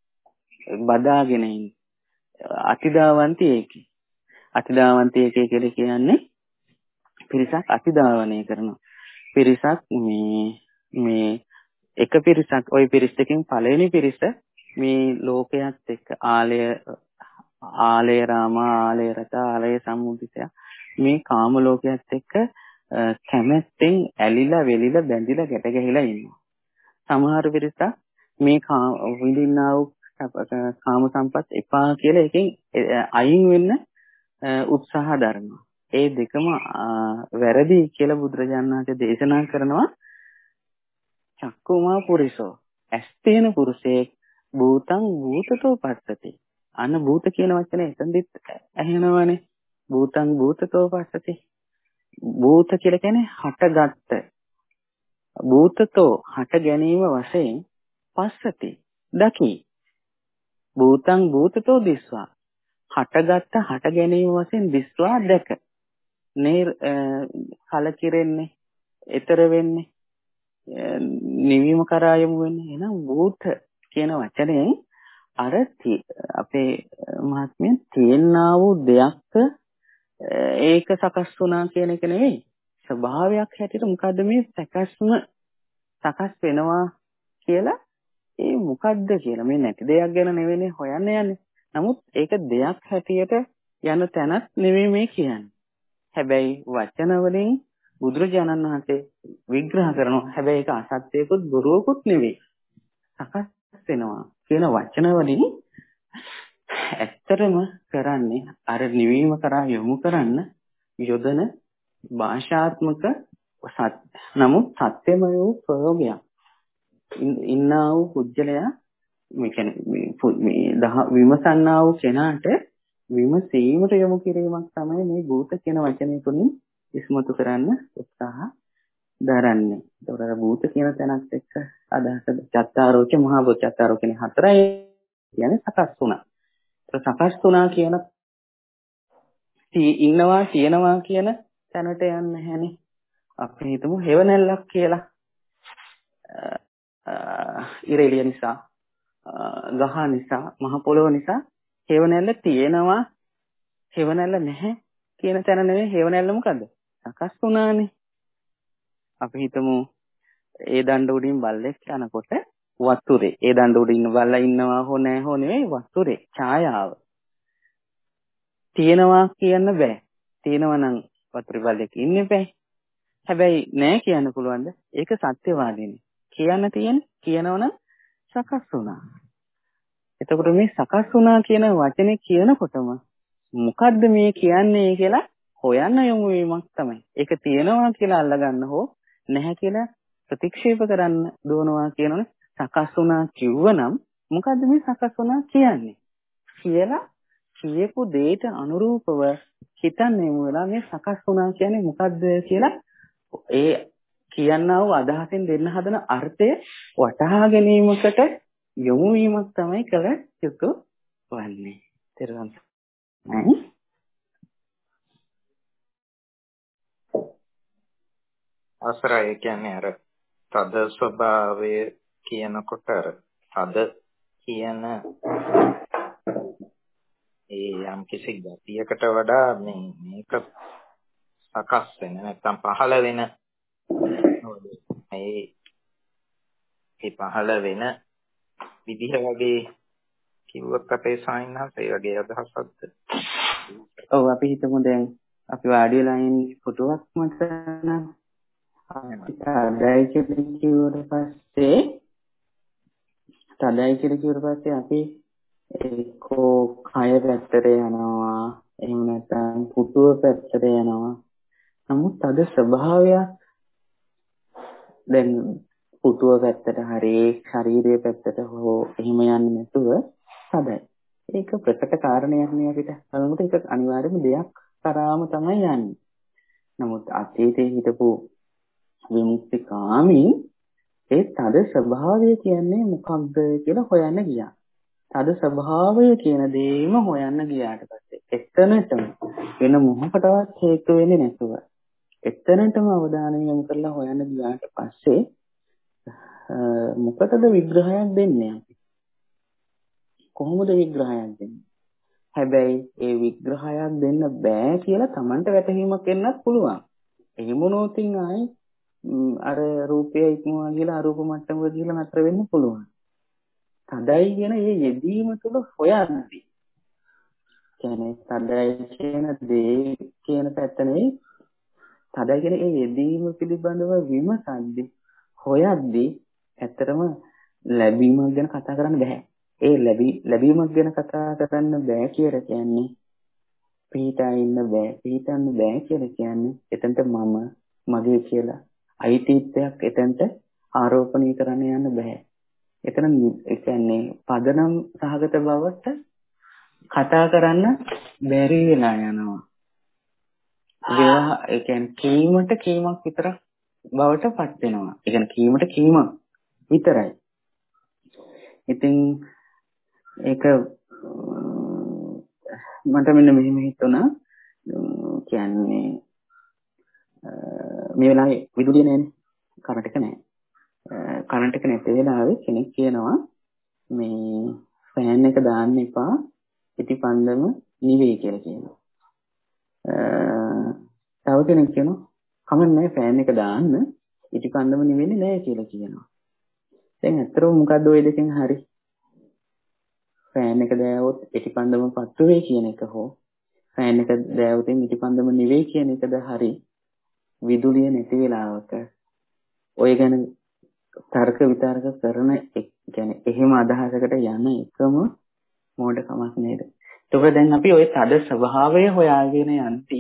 බදාගෙන ඉන්නේ. අතිදාවන්ති ඒකේ. අතිදාවන්ති ඒකේ කියලා කියන්නේ පිරිසක් අතිදාවනය කරනවා. පිරිසක් මේ මේ එක පිරිසක් ওই පිරිස දෙකෙන් පළවෙනි පිරිස මේ ලෝකයක් එක්ක ආලය ආලය රාම ආලය රත ආලය සම්මුතිය මේ කාම ලෝකයක් එක්ක කැමැත්තෙන් ඇලිලා වෙලිලා බැඳිලා ගැට ගැහිලා ඉන්නවා. සමහර පිරිසක් මේ විඳින්නා වූ කාම සම්පත් එපා කියලා එකෙන් අයින් වෙන්න උත්සාහ දරනවා. ඒ දෙකම වැරදි කියලා බුදුරජාණන් වහන්සේ දේශනා කරනවා. චක්කුමා පුරිසෝ ඇස් තියෙන පුරුෂයෙක් භූතං භූතතෝ පස්සති. අන්න භූත කියන වචනේ එතනදිත් ඇහෙනවනේ. භූතං භූතතෝ පස්සති. භූත කියලා කියන්නේ හටගත්ත. භූතතෝ හට ගැනීම වශයෙන් පස්සති දකි. භූතං භූතතෝ දිස්වා හටගත්ත හට ගැනීම වශයෙන් දිස්වා දැක. නේ කලකිරෙන්නේ, ඊතර වෙන්නේ, නිවීම කරා යමු වෙන්නේ. එහෙනම් භූත කියන වචනයෙන් අර අපේ මහත්මයන් තියෙනා වූ දෙයක් ඒක සකස් වුණා කියන එක නෙවෙයි. ස්වභාවයක් හැටියට මොකද්ද මේ සකස්ම සකස් වෙනවා කියලා ඒ මොකද්ද කියලා මේ නැති දෙයක් ගැන නෙවෙයි හොයන්න යන්නේ. නමුත් ඒක දෙයක් හැටියට යන තැනක් නෙවෙයි මේ කියන්නේ. හැබැයි වචන වලින් බුදුරජාණන් වහන්සේ විග්‍රහ කරනවා. හැබැයි ඒක අසත්‍යයකුත් බොරුවකුත් නෙවෙයි. සකස් වෙනවා කියන වචන වලින් ඇත්තටම කරන්නේ අර නිවීම කරා යොමු කරන්න යොදන භාෂාත්මක සත්. නමුත් සත්‍යමය වූ ප්‍රයෝගයක්. ඉන්නා වූ කුජලයා මේ කියන්නේ මේ විමසන්නා වූ කෙනාට විමසීමට යොමු කිරීමක් තමයි මේ භූත කියන වචනය තුලින් ඉස්මතු කරන්න උත්සාහ දරන්නේ. ඒතකොට අර භූත කියන තැනත් එක්ක අදහස චත්තාරෝච මහා භූත චත්තාරෝ කියන හතරයි කියන්නේ සකස් වුණා. ඒක සකස් වුණා කියන ඉන්නවා තියෙනවා කියන තැනට යන්නේ නැහැනේ. අපි හිතමු හේවණල්ලක් කියලා. ඉරේලිය නිසා, ගහ නිසා, මහ පොළොව නිසා හේවණල්ල තියෙනවා, හේවණල්ල නැහැ කියන තැන නෙවෙයි. හේවණල්ල මොකද්ද? සකස් වුණානේ. අපි හිතමු ඒ දණ්ඩ උඩින් බල්ලෙක් යනකොට වතුරේ ඒ දණ්ඩ උඩින් ඉන්න බල්ලා ඉන්නවා හෝ නැහැ හෝ නෙවෙයි, වතුරේ ඡායාව තියෙනවා කියන්න බෑ. තියෙනවා නම් වතුරේ බල්ලෙක් ඉන්නේ බෑ. හැබැයි නෑ කියන්න පුළුවන්ද? ඒක සත්‍යවාදීනේ. කියන්න තියෙන්නේ කියනවනම් සකස් වුණා. එතකොට මේ සකස් වුණා කියන වචනේ කියනකොටම මොකද්ද මේ කියන්නේ කියලා හොයන්න යොමු වීමක් තමයි. ඒක තියෙනවා කියලා අල්ලගන්න හෝ නැහැ කියලා ප්‍රතික්ෂේප කරන්න දුවනවා කියනෝනේ. සකස් වුණා කිව්වනම් මොකද්ද මේ සකස් වුණා කියන්නේ කියලා කියපු දෙයට අනුරූපව හිතන්නේ වෙලා මේ සකස් වුණා කියන්නේ මොකද්ද කියලා ඒ කියන්නා වූ අදහසෙන් දෙන්න හදන අර්ථය වටහා ගැනීමකට යොමු වීමක් තමයි කළ යුතු වන්නේ. තේරුම් ගන්න. අවසරයි කියන්නේ අර තද ස්වභාවය කියනකොට අර තද කියන ඒ යම් කිසි ගතියකට වඩා මේ මේක සකස් වෙන නැත්නම් පහළ වෙන ඒ ඒ පහළ වෙන විදිහ වගේ කිව්වොත් අපේ සායනහස ඒ වගේ අදහසක්ද? ඔව් අපි හිතමු දැන් අපි වාඩි වෙලා ඉන්නේ ෆොටෝවක් මත නම් තදයි කියලා කිව්වට පස්සේ තදයි කියලා කිව්වට පස්සේ අපි ඒකෝ කය පැත්තට යනවා, එහෙම නැත්නම් පුටුව පැත්තට යනවා. නමුත් තද ස්වභාවයක් දැන් පුටුව පැත්තට හරි ශරීරයේ පැත්තට හෝ එහෙම යන්නේ නැතුව තදයි. ඒක ප්‍රකට කාරණයක් නේ අපිට. බලමුත් ඒක අනිවාර්යම දෙයක් කරාම තමයි යන්නේ. නමුත් අතීතයේ හිටපු විමුක්තිකාමී ඒ තද ස්වභාවය කියන්නේ මොකක්ද කියලා හොයන්න ගියා. තද ස්වභාවය කියන දේම හොයන්න ගියාට පස්සේ එතනටම වෙන මොහොතකටවත් හේතු වෙන්නේ නැතුව එතනටම අවධානය යොමු කරලා හොයන්න ගියාට පස්සේ මොකටද විග්‍රහයක් දෙන්නේ අපි? කොහොමද විග්‍රහයක් දෙන්නේ? හැබැයි ඒ විග්‍රහයක් දෙන්න බෑ කියලා Tamanට වැටහීමක් එන්නත් පුළුවන්. එහෙම නොතින් ආයි අර රූපය ඉක්මවා ගිහලා අරූප මට්ටමකට ගිහලා නතර වෙන්න පුළුවන්. තදයි කියන මේ යෙදීම තුළ හොයන්නේ. කියන්නේ තදයි කියන දේ කියන පැත්ත නෙවෙයි. තදයි කියන මේ යෙදීම පිළිබඳව විමසද්දී හොයද්දී ඇත්තටම ලැබීමක් ගැන කතා කරන්න බෑ. ඒ ලැබී ලැබීමක් ගැන කතා කරන්න බෑ කියලා කියන්නේ පිටා ඉන්න බෑ. පිටන්න බෑ කියලා කියන්නේ එතනට මම මගේ කියලා අයිතිත්වයක් එතනට ආරෝපණය කරන්න යන්න බෑ. එතන ඒ කියන්නේ පදනම් සහගත බවට කතා කරන්න බැරි වෙලා යනවා. ඒවා ඒ කියන්නේ කීමට කීමක් විතරක් බවට පත් වෙනවා. ඒ කියන්නේ කීමට කීමක් විතරයි. ඉතින් ඒක මට මෙන්න මෙහෙම හිතුණා. කියන්නේ මේ වෙලාවේ විදුලිය නැහැනේ. කරන්ට් එක නැහැ. කරන්ට් එක නැති වෙලාවේ කෙනෙක් කියනවා මේ ෆෑන් එක දාන්න එපා පිටිපන්දම නිවේ කියලා කියනවා. තව කෙනෙක් කියනවා කමන්නේ ෆෑන් එක දාන්න පිටිපන්දම නිවෙන්නේ නැහැ කියලා කියනවා. දැන් අත්‍තරම මොකද්ද ওই දෙකෙන් හරි? ෆෑන් එක දැවුවොත් පිටිපන්දම පත්තු වෙයි කියන එක හෝ ෆෑන් එක දැවුවොත් පිටිපන්දම නිවෙයි කියන එකද හරි? විදුලිය නැති වෙලාවක ඔය ගැන තර්ක විතර්ක කරන يعني එහෙම අදහසකට යන එකම මෝඩකමක් නේද? ඒක දැන් අපි ওই තද ස්වභාවය හොයාගෙන යන්ති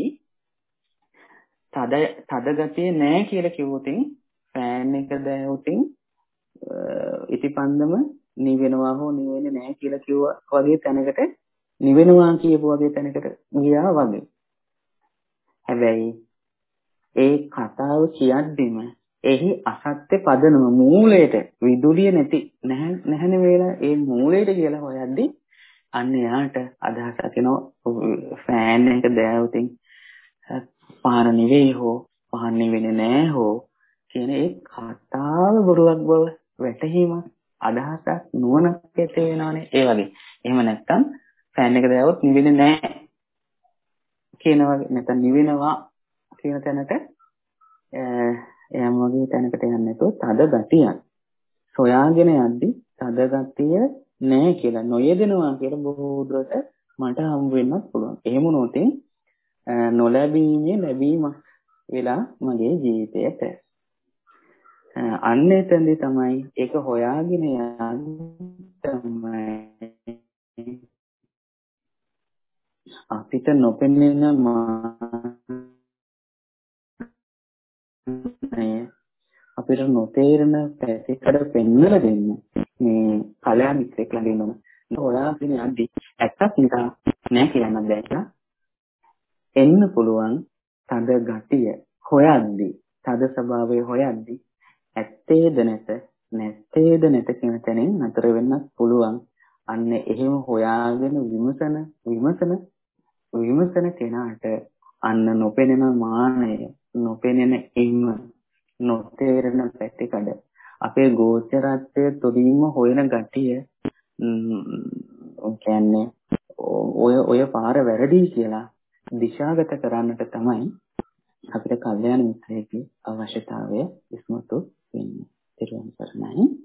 තද තද ගතිය නැහැ කියලා කිව්වොතින් ෆෑන් එක දැවුවොතින් ඉටිපන්දම නිවෙනවා හෝ නිවෙන්නේ නැහැ කියලා කිව්වා වගේ තැනකට නිවෙනවා කියපු වගේ තැනකට ගියා වගේ. හැබැයි ඒ කතාව කියද්දිම එහි අසත්‍ය පදනම මූලයට විදුලිය නැති නැහැ නැහැනේ වේලා ඒ මූලයට කියලා හොයද්දි අන්න යාට අදහසක් එනවා ෆෑන් එක දැවුවොතින් පහන නෙවෙයි හෝ පහන් නෙවෙන්නේ නැහැ හෝ කියන ඒ කතාව බොරුවක් බව වැටහීම අදහසක් නුවණක් ඇති වෙනවනේ ඒ වගේ. එහෙම නැත්නම් ෆෑන් එක දැවුවොත් නිවෙන්නේ නැහැ කියනවා නැත්නම් නිවෙනවා කියන තැනට එයාම වගේ තැනකට යන්නේ නැතුව තද ගතියක් සොයාගෙන යද්දි තද ගතිය නැහැ කියලා නොයෙදෙනවා කියලා බොහෝ දුරට මට හම් වෙන්නත් පුළුවන්. එහෙම නොතේ නොලැබීමේ ලැබීමක් වෙලා මගේ ජීවිතයට. අන්න එතෙන්දී තමයි ඒක හොයාගෙන යන්නේ අපිට නොපෙනෙන මානය අපිට නොතේරෙන පැතිකඩ පෙන්වලා දෙන්න මේ කලයා මිත්‍රෙක් ළඟ ඉන්නම හොයාගෙන යද්දි ඇත්තක් නිකන් නෑ කියන්න බෑ. එන්න පුළුවන් තද ගතිය හොයද්දි තද ස්වභාවය හොයද්දි ඇත්තේද නැත නැත්තේද නැත කියන තැනින් නතර වෙන්නත් පුළුවන්. අන්න එහෙම හොයාගෙන විමසන විමසන විමසන කෙනාට අන්න නොපෙනෙන මානය නොපෙනෙන ඉන්න නොතේරෙන පැතිකඩ අපේ ගෝචරත්වය තුළින්ම හොයන ගතිය කියන්නේ ඔය ඔය පාර වැරදි කියලා දිශාගත කරන්නට තමයි අපිට කල්යාණ මිත්‍රයෙකුගේ අවශ්‍යතාවය ඉස්මතු වෙන්නේ. ඊට පස්සේ